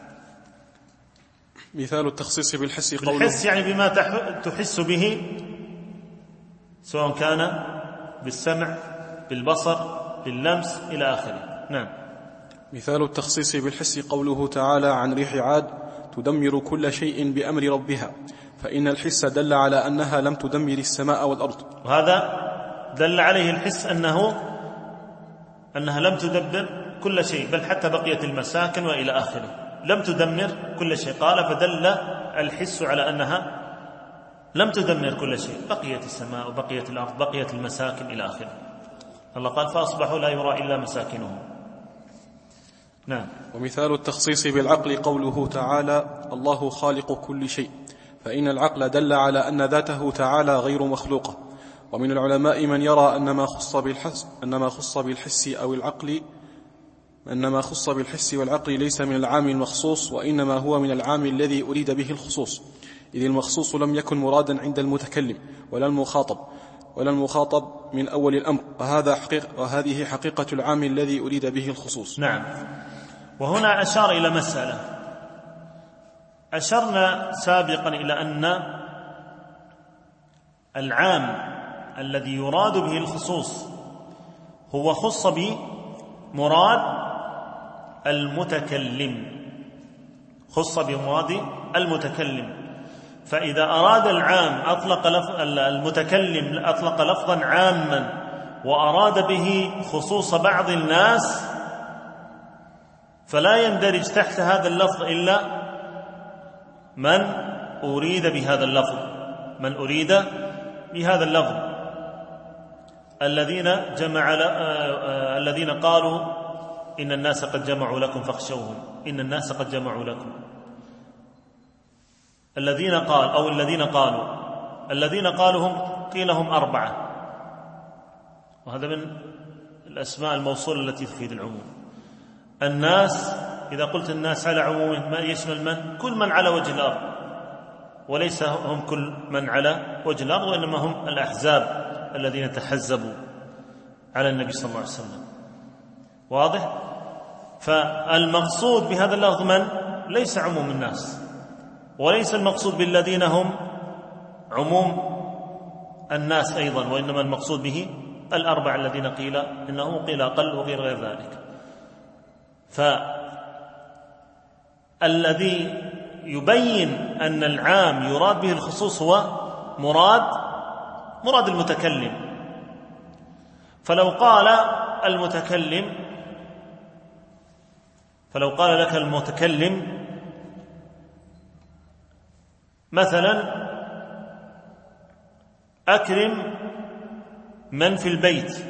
مثال التخصيص بالحس قوله بالحس يعني بما تحس به، سواء كان بالسمع بالبصر باللمس إلى آخره. نعم. مثال التخصيص بالحس قوله تعالى عن ريح عاد: تدمر كل شيء بأمر ربها. فإن الحس دل على أنها لم تدمر السماء والأرض، وهذا دل عليه الحس أنه أنها لم تدبر كل شيء، بل حتى بقية المساكن وإلى آخره، لم تدمر كل شيء. قال: فدل الحس على أنها لم تدمر كل شيء، بقيت السماء وبقيت الأرض بقيت المساكن إلى آخره. الله قال: فأصبحوا لا يرى إلا مساكنهم. نعم. ومثال التخصيص بالعقل قوله تعالى الله خالق كل شيء، فإن العقل دل على أن ذاته تعالى غير مخلوقة. ومن العلماء من يرى أن ما خص بالحس, أن ما خص بالحس أو العقل أن ما خص بالحس والعقل ليس من العام المخصوص، وإنما هو من العام الذي أريد به الخصوص، إذ المخصوص لم يكن مرادا عند المتكلم ولا المخاطب ولا المخاطب من أول الأمر، وهذا حقيقة وهذه حقيقة العام الذي أريد به الخصوص. نعم. وهنا أشار إلى مسألة أشرنا سابقا إلى أن العام الذي يراد به الخصوص هو خص بمراد المتكلم، خص بمراد المتكلم. فإذا أراد العام أطلق لفظ المتكلم أطلق لفظا عاما وأراد به خصوص بعض الناس، فلا يندرج تحت هذا اللفظ إلا من أريد بهذا اللفظ من أريد بهذا اللفظ الذين جمع الذين قالوا إن الناس قد جمعوا لكم فاخشوهم، إن الناس قد جمعوا لكم. الذين قال أو الذين قالوا الذين قالوا هم قيل هم أربعة، وهذا من الأسماء الموصولة التي تفيد العموم. الناس إذا قلت الناس على عمومه ما يشمل من؟ كل من على وجه الأرض، وليس هم كل من على وجه الأرض، وإنما هم الأحزاب الذين تحزبوا على النبي صلى الله عليه وسلم. واضح؟ فالمقصود بهذا اللفظ من؟ ليس عموم الناس، وليس المقصود بالذين هم عموم الناس أيضا، وإنما المقصود به الأربع الذين قيل إنه قيل أقل وغير غير ذلك. فالذي يبين أن العام يراد به الخصوص هو مراد مراد المتكلم. فلو قال المتكلم فلو قال لك المتكلم مثلا أكرم من في البيت،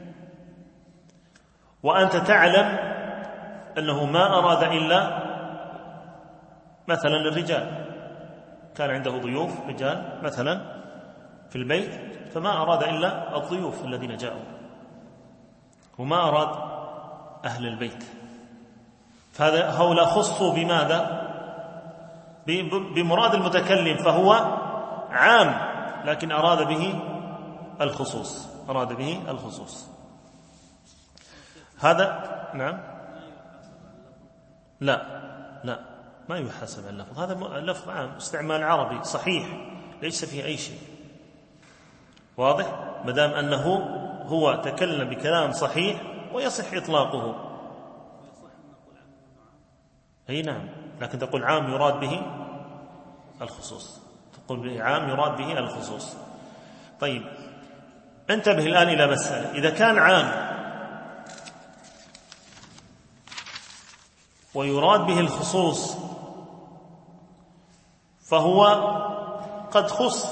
وأنت تعلم أنه ما أراد إلا مثلا الرجال، كان عنده ضيوف رجال مثلا في البيت، فما أراد إلا الضيوف الذين جاءوا، وما أراد أهل البيت. فهذا هؤلاء خصوا بماذا؟ بمراد المتكلم، فهو عام لكن أراد به الخصوص أراد به الخصوص هذا. نعم. لا لا ما يحاسب اللفظ، هذا لفظ عام استعمال عربي صحيح ليس فيه أي شيء. واضح؟ مدام أنه هو تكلم بكلام صحيح ويصح إطلاقه. أي نعم، لكن تقول عام يراد به الخصوص، تقول به عام يراد به الخصوص. طيب انتبه الآن إلى مسألة. إذا كان عام ويراد به الخصوص فهو قد خص.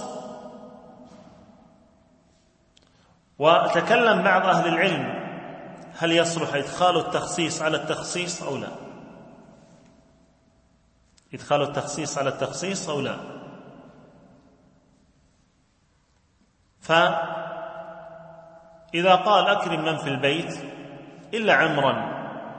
وتكلم بعض أهل العلم هل يصلح إدخال التخصيص على التخصيص أو لا، إدخال التخصيص على التخصيص أو لا. فإذا قال أكرم من في البيت إلا عمرا،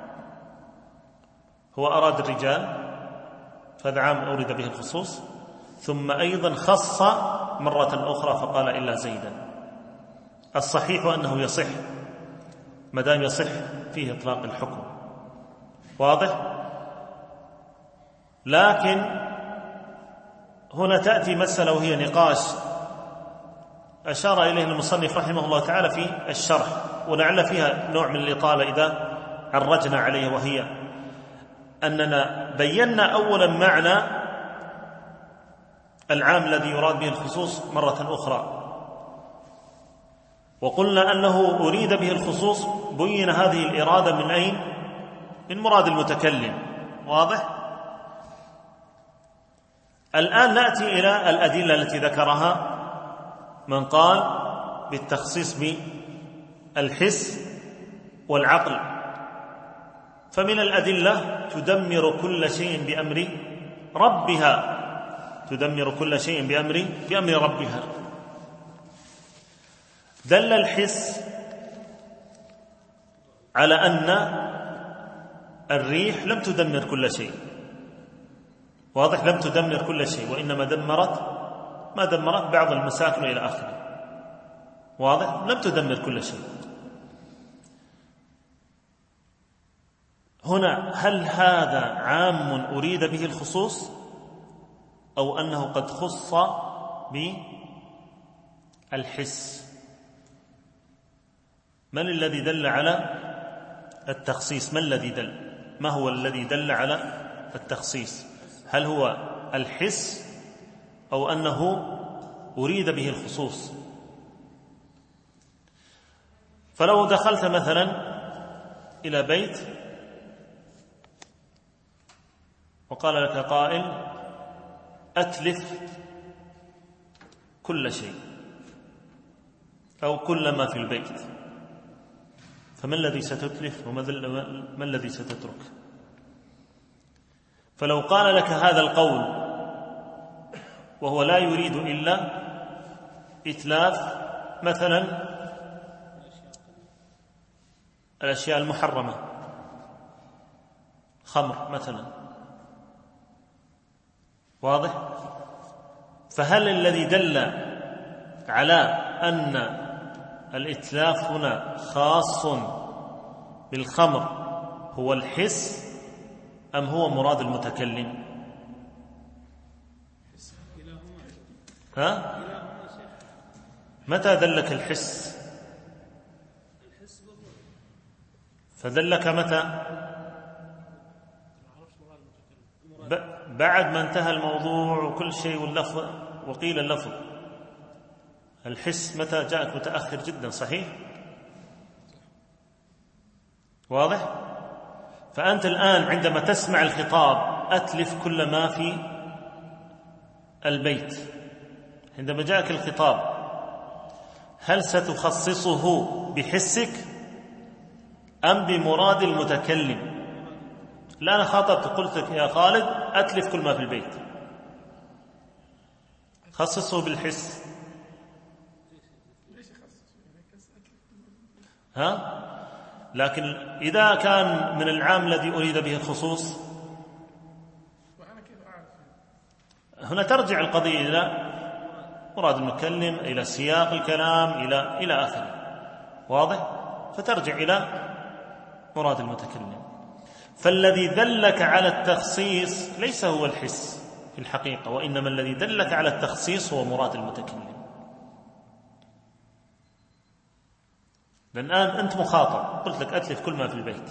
هو أراد الرجال فهذا عام أورد به الخصوص، ثم أيضا خص مرة أخرى فقال إلا زيدا. الصحيح أنه يصح ما دام يصح فيه إطلاق الحكم. واضح؟ لكن هنا تأتي مسألة وهي نقاش أشار إليه المصنف رحمه الله تعالى في الشرح، ولعل فيها نوع من الإطالة إذا عرجنا عليه، وهي أننا بينا أولا معنى العام الذي يراد به الخصوص مرة أخرى، وقلنا أنه أريد به الخصوص، بين هذه الإرادة من أين؟ من مراد المتكلم. واضح؟ الآن نأتي إلى الأدلة التي ذكرها من قال بالتخصيص بالحس والعقل. فمن الأدلة تدمر كل شيء بأمر ربها، تدمر كل شيء بأمر بأمر ربها. دل الحس على أن الريح لم تدمر كل شيء، واضح، لم تدمر كل شيء، وإنما دمرت ما دمرت بعض المساكن إلى آخره، واضح، لم تدمر كل شيء. هنا هل هذا عام أريد به الخصوص أو أنه قد خص بالحس؟ من الذي دل على التخصيص؟ ما الذي دل؟ ما هو الذي دل على التخصيص؟ هل هو الحس أو أنه أريد به الخصوص؟ فلو دخلت مثلا إلى بيت وقال لك قائل أتلف كل شيء أو كل ما في البيت، فما الذي ستتلف وما الذي ستترك؟ فلو قال لك هذا القول وهو لا يريد إلا إتلاف مثلا الأشياء المحرمة، خمر مثلا، واضح؟ فهل الذي دل على أن الإتلاف هنا خاص بالخمر هو الحس أم هو مراد المتكلم؟ ها؟ متى دلك الحس؟ فدلك متى؟ بعد ما انتهى الموضوع وكل شيء واللفظ وقيل اللفظ. الحس متى جاءك؟ متأخر جدا، صحيح؟ واضح؟ فأنت الآن عندما تسمع الخطاب أتلف كل ما في البيت، عندما جاءك الخطاب هل ستخصصه بحسك أم بمراد المتكلم؟ لا، أنا خاطبت قلت لك يا خالد أتلف كل ما في البيت، خصصه بالحس. ها؟ لكن إذا كان من العام الذي أريد به الخصوص هنا ترجع القضية إلى مراد المتكلم، إلى سياق الكلام، إلى إلى آخره، واضح؟ فترجع إلى مراد المتكلم. فالذي دلك على التخصيص ليس هو الحس في الحقيقة، وإنما الذي دلك على التخصيص هو مراد المتكلم. لأن الآن أنت مخاطب، قلت لك أتلف كل ما في البيت،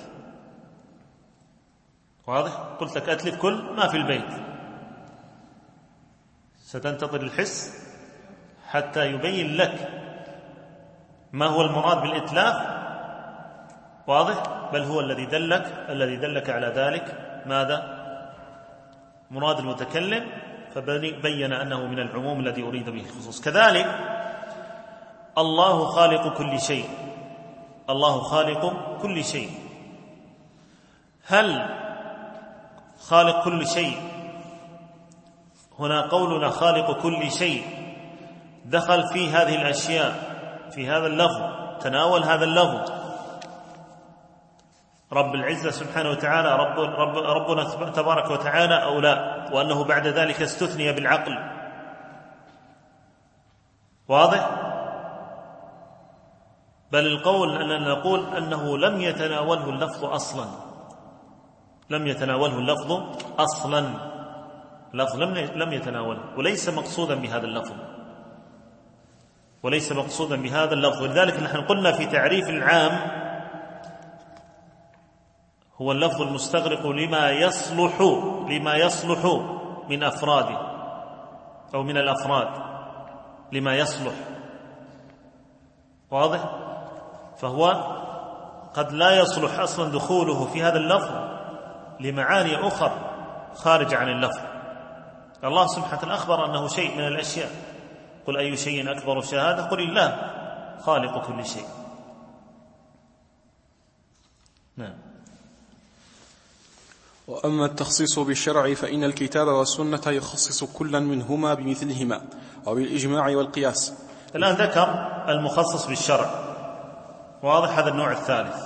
واضح؟ قلت لك أتلف كل ما في البيت، ستنتظر الحس حتى يبين لك ما هو المراد بالإتلاف، واضح؟ بل هو الذي دلك الذي دلك على ذلك ماذا؟ مراد المتكلم، فبين أنه من العموم الذي أريد به الخصوص. كذلك الله خالق كل شيء، الله خالق كل شيء. هل خالق كل شيء هنا قولنا خالق كل شيء دخل في هذه الأشياء في هذا اللفظ، تناول هذا اللفظ رب العزة سبحانه وتعالى، رب رب ربنا تبارك وتعالى أو لا، وأنه بعد ذلك استثني بالعقل، واضح؟ بل القول أننا نقول أنه لم يتناوله اللفظ أصلا، لم يتناوله اللفظ أصلا، اللفظ لم لم يتناوله، وليس مقصودا بهذا اللفظ، وليس مقصودا بهذا اللفظ. ولذلك نحن قلنا في تعريف العام هو اللفظ المستغرق لما يصلح لما يصلح من أفراده أو من الأفراد، لما يصلح، واضح؟ فهو قد لا يصلح أصلا دخوله في هذا اللفظ لمعاني أخرى خارجة عن اللفظ. الله سبحانه وتعالى أخبر أنه شيء من الأشياء، قل أي شيء أكبر شهادة، قل الله خالق كل شيء. نعم. وأما التخصيص بالشرع فإن الكتاب والسنة يخصص كلا منهما بمثلهما وبالإجماع والقياس. الآن ذكر المخصص بالشرع، واضح هذا النوع الثالث.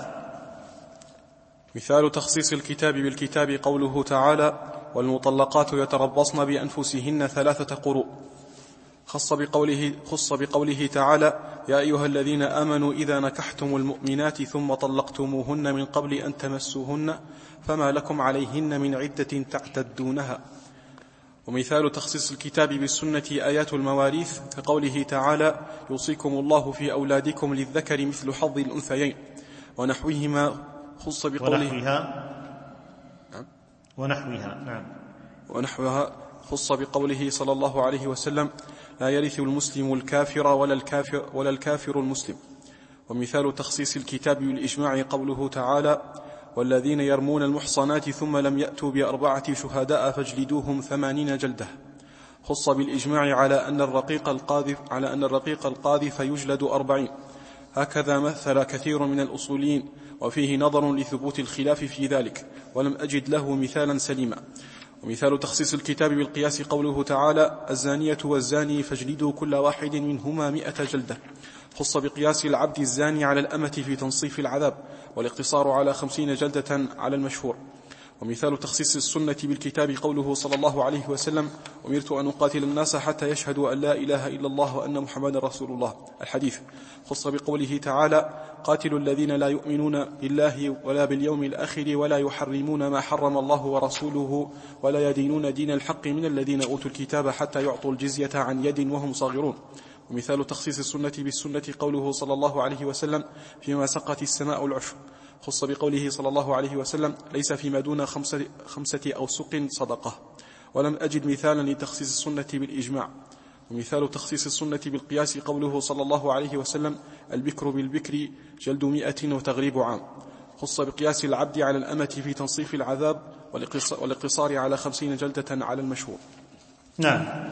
مثال تخصيص الكتاب بالكتاب قوله تعالى: والمطلقات يتربصن بأنفسهن ثلاثة قروء. خص بقوله, خص بقوله تعالى: يا أيها الذين آمنوا إذا نكحتم المؤمنات ثم طلقتموهن من قبل أن تمسوهن فما لكم عليهن من عدة تعتدونها. ومثال تخصيص الكتاب بالسنة آيات المواريث كقوله تعالى: يوصيكم الله في أولادكم للذكر مثل حظ الأنثيين ونحوهما. خص بقوله ونحوها نعم ونحوها نعم ونحوها خص بقوله صلى الله عليه وسلم: لا يرث المسلم الكافر ولا الكافر, ولا الكافر المسلم. ومثال تخصيص الكتاب بالإجماع قوله تعالى: والذين يرمون المحصنات ثم لم يأتوا بأربعة شهداء فاجلدوهم ثمانين جلدة. خص بالإجماع على أن الرقيق القاذف على أن الرقيق القاذف يجلد أربعين. هكذا مثل كثير من الأصوليين، وفيه نظر لثبوت الخلاف في ذلك، ولم أجد له مثالا سليما. ومثال تخصيص الكتاب بالقياس قوله تعالى: الزانية والزاني فاجلدوا كل واحد منهما مئة جلدة. خص بقياس العبد الزاني على الأمة في تنصيف العذاب، والاقتصار على خمسين جلدة على المشهور. ومثال تخصيص السنة بالكتاب قوله صلى الله عليه وسلم: أمرت أن أقاتل الناس حتى يشهدوا أن لا إله إلا الله وأن محمدا رسول الله، الحديث. خص بقوله تعالى: قاتلوا الذين لا يؤمنون بالله ولا باليوم الآخر ولا يحرمون ما حرم الله ورسوله ولا يدينون دين الحق من الذين أوتوا الكتاب حتى يعطوا الجزية عن يد وهم صاغرون. ومثال تخصيص السنة بالسنة قوله صلى الله عليه وسلم: فيما سقت السماء العشر. خص بقوله صلى الله عليه وسلم: ليس فيما دون خمسة, خمسة أوسق صدقة. ولم أجد مثالا لتخصيص السنة بالإجماع. ومثال تخصيص السنة بالقياس قوله صلى الله عليه وسلم: البكر بالبكر جلد مئة وتغريب عام. خص بقياس العبد على الأمة في تنصيف العذاب، والاقتصار على خمسين جلدة على المشهور. نعم.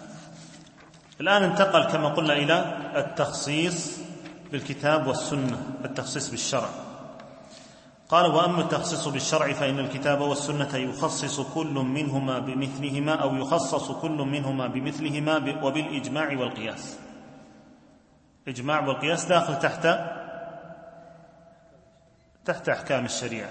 الآن انتقل كما قلنا إلى التخصيص بالكتاب والسنة، التخصيص بالشرع. قال: وأما التخصيص بالشرع فإن الكتاب والسنة يخصص كل منهما بمثلهما أو يخصص كل منهما بمثلهما وبالإجماع والقياس. إجماع والقياس داخل تحت تحت أحكام الشريعة.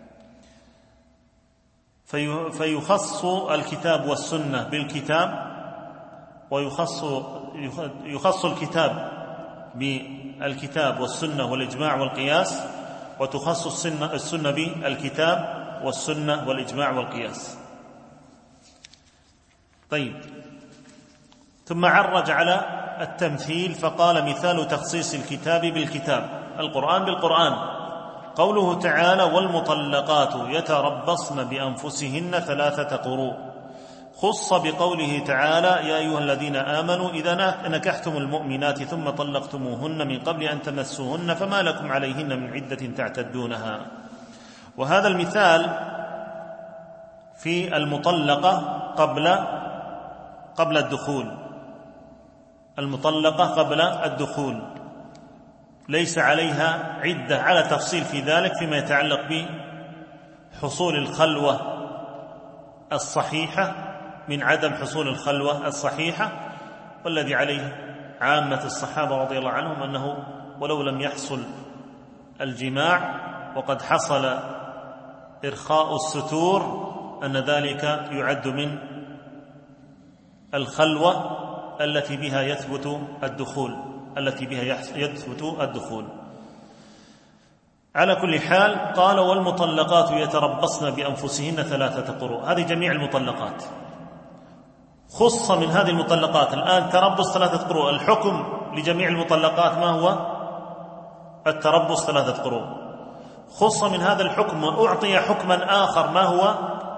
في فيخص الكتاب والسنة بالكتاب، ويخص يخص الكتاب بالكتاب والسنة والإجماع والقياس، وتخص السنة بالكتاب والسنة والإجماع والقياس. طيب، ثم عرج على التمثيل فقال: مثال تخصيص الكتاب بالكتاب، القرآن بالقرآن، قوله تعالى: والمطلقات يتربصن بأنفسهن ثلاثة قروء. خص بقوله تعالى: يا أيها الذين آمنوا إذا نكحتم المؤمنات ثم طلقتموهن من قبل أن تمسوهن فما لكم عليهن من عدة تعتدونها. وهذا المثال في المطلقة قبل قبل الدخول، المطلقة قبل الدخول ليس عليها عدة، على تفصيل في ذلك فيما يتعلق بحصول الخلوة الصحيحة من عدم حصول الخلوة الصحيحة، والذي عليه عامة الصحابة رضي الله عنهم أنه ولو لم يحصل الجماع وقد حصل إرخاء الستور أن ذلك يعد من الخلوة التي بها يثبت الدخول التي بها يثبت الدخول. على كل حال قال: والمطلقات يتربصن بأنفسهن ثلاثة قروء. هذه جميع المطلقات، خص من هذه المطلقات الآن تربص ثلاثة قروء. الحكم لجميع المطلقات ما هو؟ التربص ثلاثة قروء. خص من هذا الحكم وأعطي حكما آخر، ما هو؟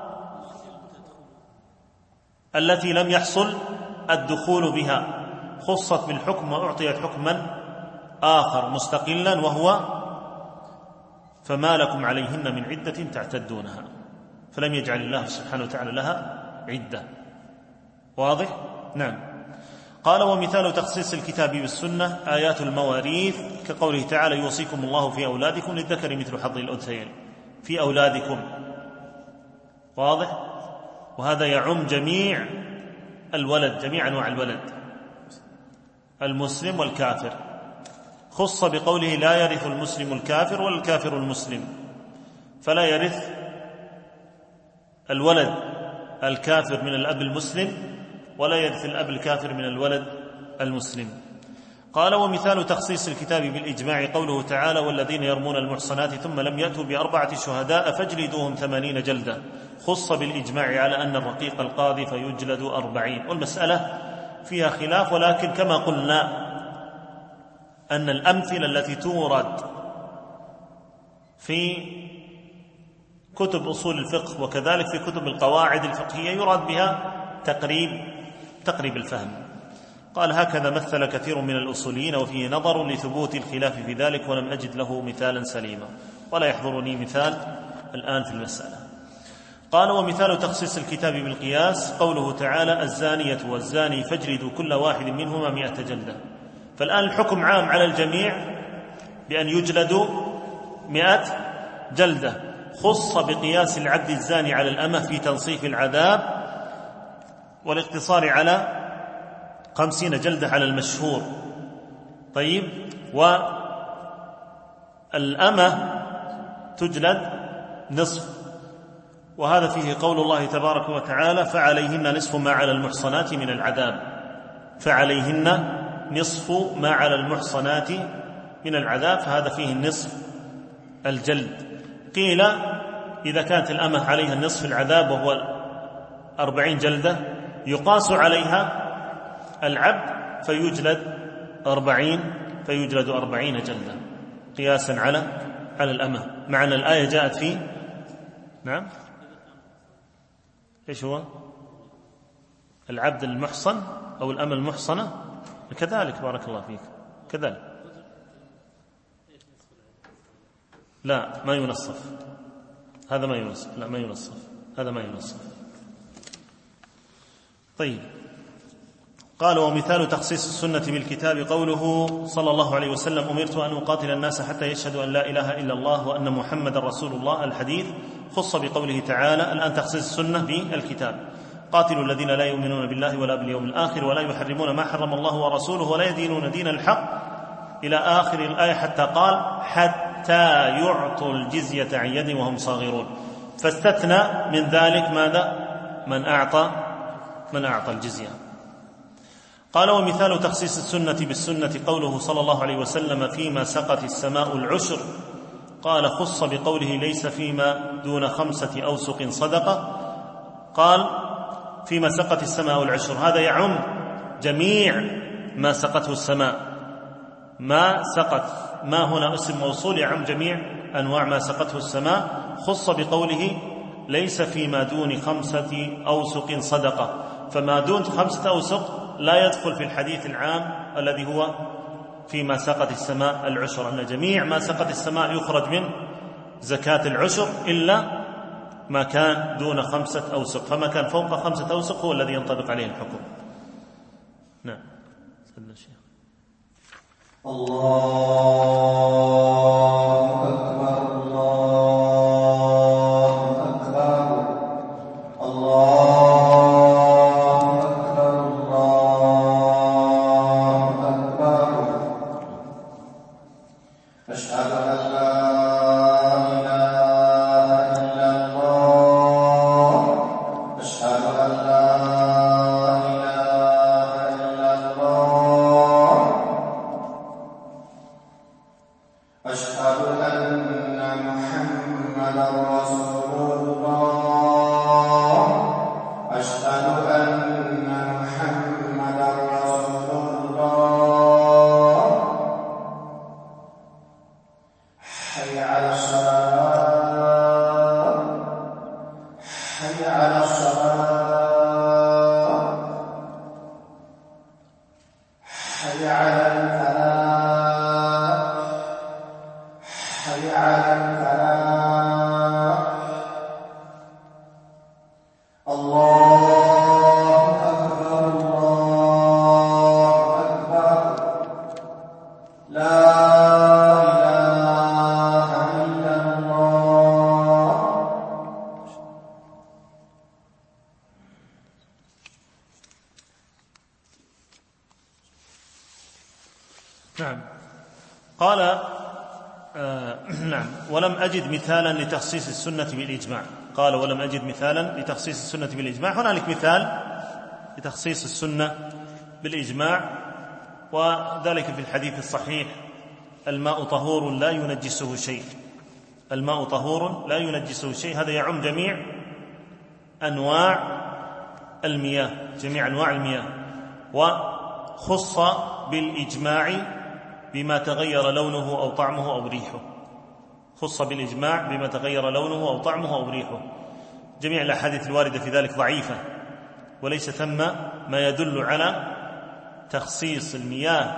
التي لم يحصل الدخول بها، خصت بالحكم وأعطيت حكما آخر مستقلا، وهو فما لكم عليهن من عدة تعتدونها، فلم يجعل الله سبحانه وتعالى لها عدة. واضح؟ نعم. قال: ومثال تخصيص الكتاب بالسنة آيات المواريث كقوله تعالى: يوصيكم الله في أولادكم للذكر مثل حظ الأنثيين. في أولادكم واضح؟ وهذا يعم جميع الولد، جميع أنواع الولد، المسلم والكافر. خص بقوله لا يرث المسلم الكافر ولا الكافر المسلم، فلا يرث الولد الكافر من الأب المسلم ولا يرث الأب الكافر من الولد المسلم. قال ومثال تخصيص الكتاب بالإجماع قوله تعالى والذين يرمون المحصنات ثم لم يأتوا بأربعة شهداء فاجلدوهم ثمانين جلدة. خص بالإجماع على أن الرقيق القاذف يجلد أربعين. والمسألة فيها خلاف، ولكن كما قلنا أن الأمثلة التي تورد في كتب أصول الفقه وكذلك في كتب القواعد الفقهية يراد بها تقريب تقريب الفهم. قال هكذا مثل كثير من الأصوليين وفيه نظر لثبوت الخلاف في ذلك ولم أجد له مثالا سليما، ولا يحضرني مثال الآن في المسألة. قال ومثال تخصيص الكتاب بالقياس قوله تعالى الزانية والزاني فاجلدوا كل واحد منهما مئة جلدة. فالآن الحكم عام على الجميع بأن يجلدوا مئة جلدة. خص بقياس العبد الزاني على الأمة في تنصيف العذاب والاقتصار على خمسين جلدة على المشهور. طيب، والأمة تجلد نصف، وهذا فيه قول الله تبارك وتعالى فعليهن نصف ما على المحصنات من العذاب. فعليهن نصف ما على المحصنات من العذاب، فهذا فيه النصف الجلد. قيل إذا كانت الأمة عليها النصف العذاب وهو أربعين جلدة يقاس عليها العبد فيجلد أربعين فيجلد أربعين جلدة قياسا على على الأمة. معنى الآية جاءت فيه نعم إيش هو؟ العبد المحصن أو الأمة المحصنة كذلك. بارك الله فيك. كذلك لا ما ينصف، هذا ما ينصف، لا ما ينصف، هذا ما ينصف. طيب، قال ومثال تخصيص السنة بالكتاب قوله صلى الله عليه وسلم أمرت أن أقاتل الناس حتى يشهدوا أن لا إله إلا الله وأن محمد رسول الله. الحديث خص بقوله تعالى الآن تخصيص السنة بالكتاب قاتلوا الذين لا يؤمنون بالله ولا باليوم الآخر ولا يحرمون ما حرم الله ورسوله ولا يدينون دين الحق إلى آخر الآية، حتى قال حتى يعطوا الجزية عن يد وهم صاغرون. فاستثنى من ذلك ماذا؟ من أعطى من أعطى الجزية. قال ومثال تخصيص السنة بالسنة قوله صلى الله عليه وسلم فيما سقت السماء العشر. قال خص بقوله ليس فيما دون خمسة أوسق صدقة. قال فيما سقت السماء العشر، هذا يعم جميع ما سقته السماء. ما سقط ما هنا اسم موصول يعم جميع أنواع ما سقته السماء. خص بقوله ليس فيما دون خمسة أوسق صدقة، فما دون خمسة أوسق لا يدخل في الحديث العام الذي هو فيما سقط السماء العشر، أن جميع ما سقط السماء يخرج من زكاة العشر إلا ما كان دون خمسة أوسق، فما كان فوق خمسة أوسق هو الذي ينطبق عليه الحكم. نعم. سيدنا الشيخ. الله أكبر الله أكبر الله أكبر الله أكبر. أشهد أن لا إله إلا الله أشهد أن لا إله إلا الله أشهد أن محمدا رسول الله أشهد أن محمدا رسول الله. حي على الصلاة حي على الصلاة حي على الفلاح حي على الفلاح. الله أكبر الله أكبر. لا إله إلا الله. نعم. قال آه نعم ولم أجد مثالا لتخصيص السنة بالإجماع. قال ولم أجد مثالا لتخصيص السنة بالإجماع. هنالك مثال لتخصيص السنة بالإجماع، وذلك في الحديث الصحيح: الماء طهور لا ينجسه شيء. الماء طهور لا ينجسه شيء. هذا يعم جميع أنواع المياه، جميع أنواع المياه، وخص بالإجماع بما تغير لونه أو طعمه أو ريحه. خص بالإجماع بما تغير لونه أو طعمه أو ريحه. جميع الأحاديث الواردة في ذلك ضعيفة، وليس ثم ما يدل على تخصيص المياه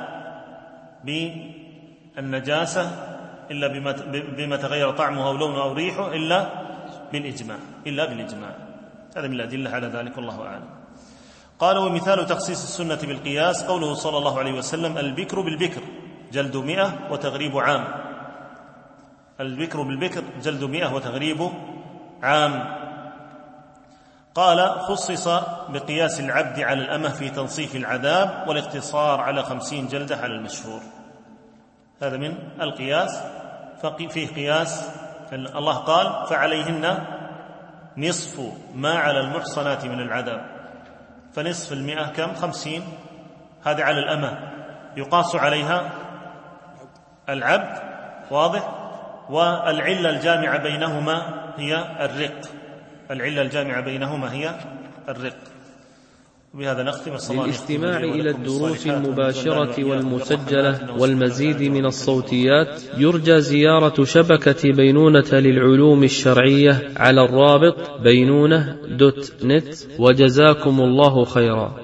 بالنجاسة إلا بما بما تغير طعمه أو لونه أو ريحه إلا بالإجماع إلا بالإجماع. هذا من الأدلة على ذلك، والله أعلم. قال: ومثال تخصيص السنة بالقياس قوله صلى الله عليه وسلم: البكر بالبكر جلد مئة وتغريب عام. البكر بالبكر جلد مئة وتغريب عام. قال: خصص بقياس العبد على الأمة في تنصيف العذاب والاقتصار على خمسين جلدة على المشهور. هذا من القياس. فيه قياس الله قال: فعليهن نصف ما على المحصنات من العذاب. فنصف المئة كم؟ خمسين. هذا على الأمة، يقاس عليها العبد، واضح. والعلة الجامعة بينهما هي الرق. العلة الجامعة بينهما هي الرق. وبهذا نختم. للاستماع إلى الدروس المباشرة والمسجلة والمزيد من الصوتيات يرجى زيارة شبكة بينونة للعلوم الشرعية على الرابط بينونة دوت نت. وجزاكم الله خيرا.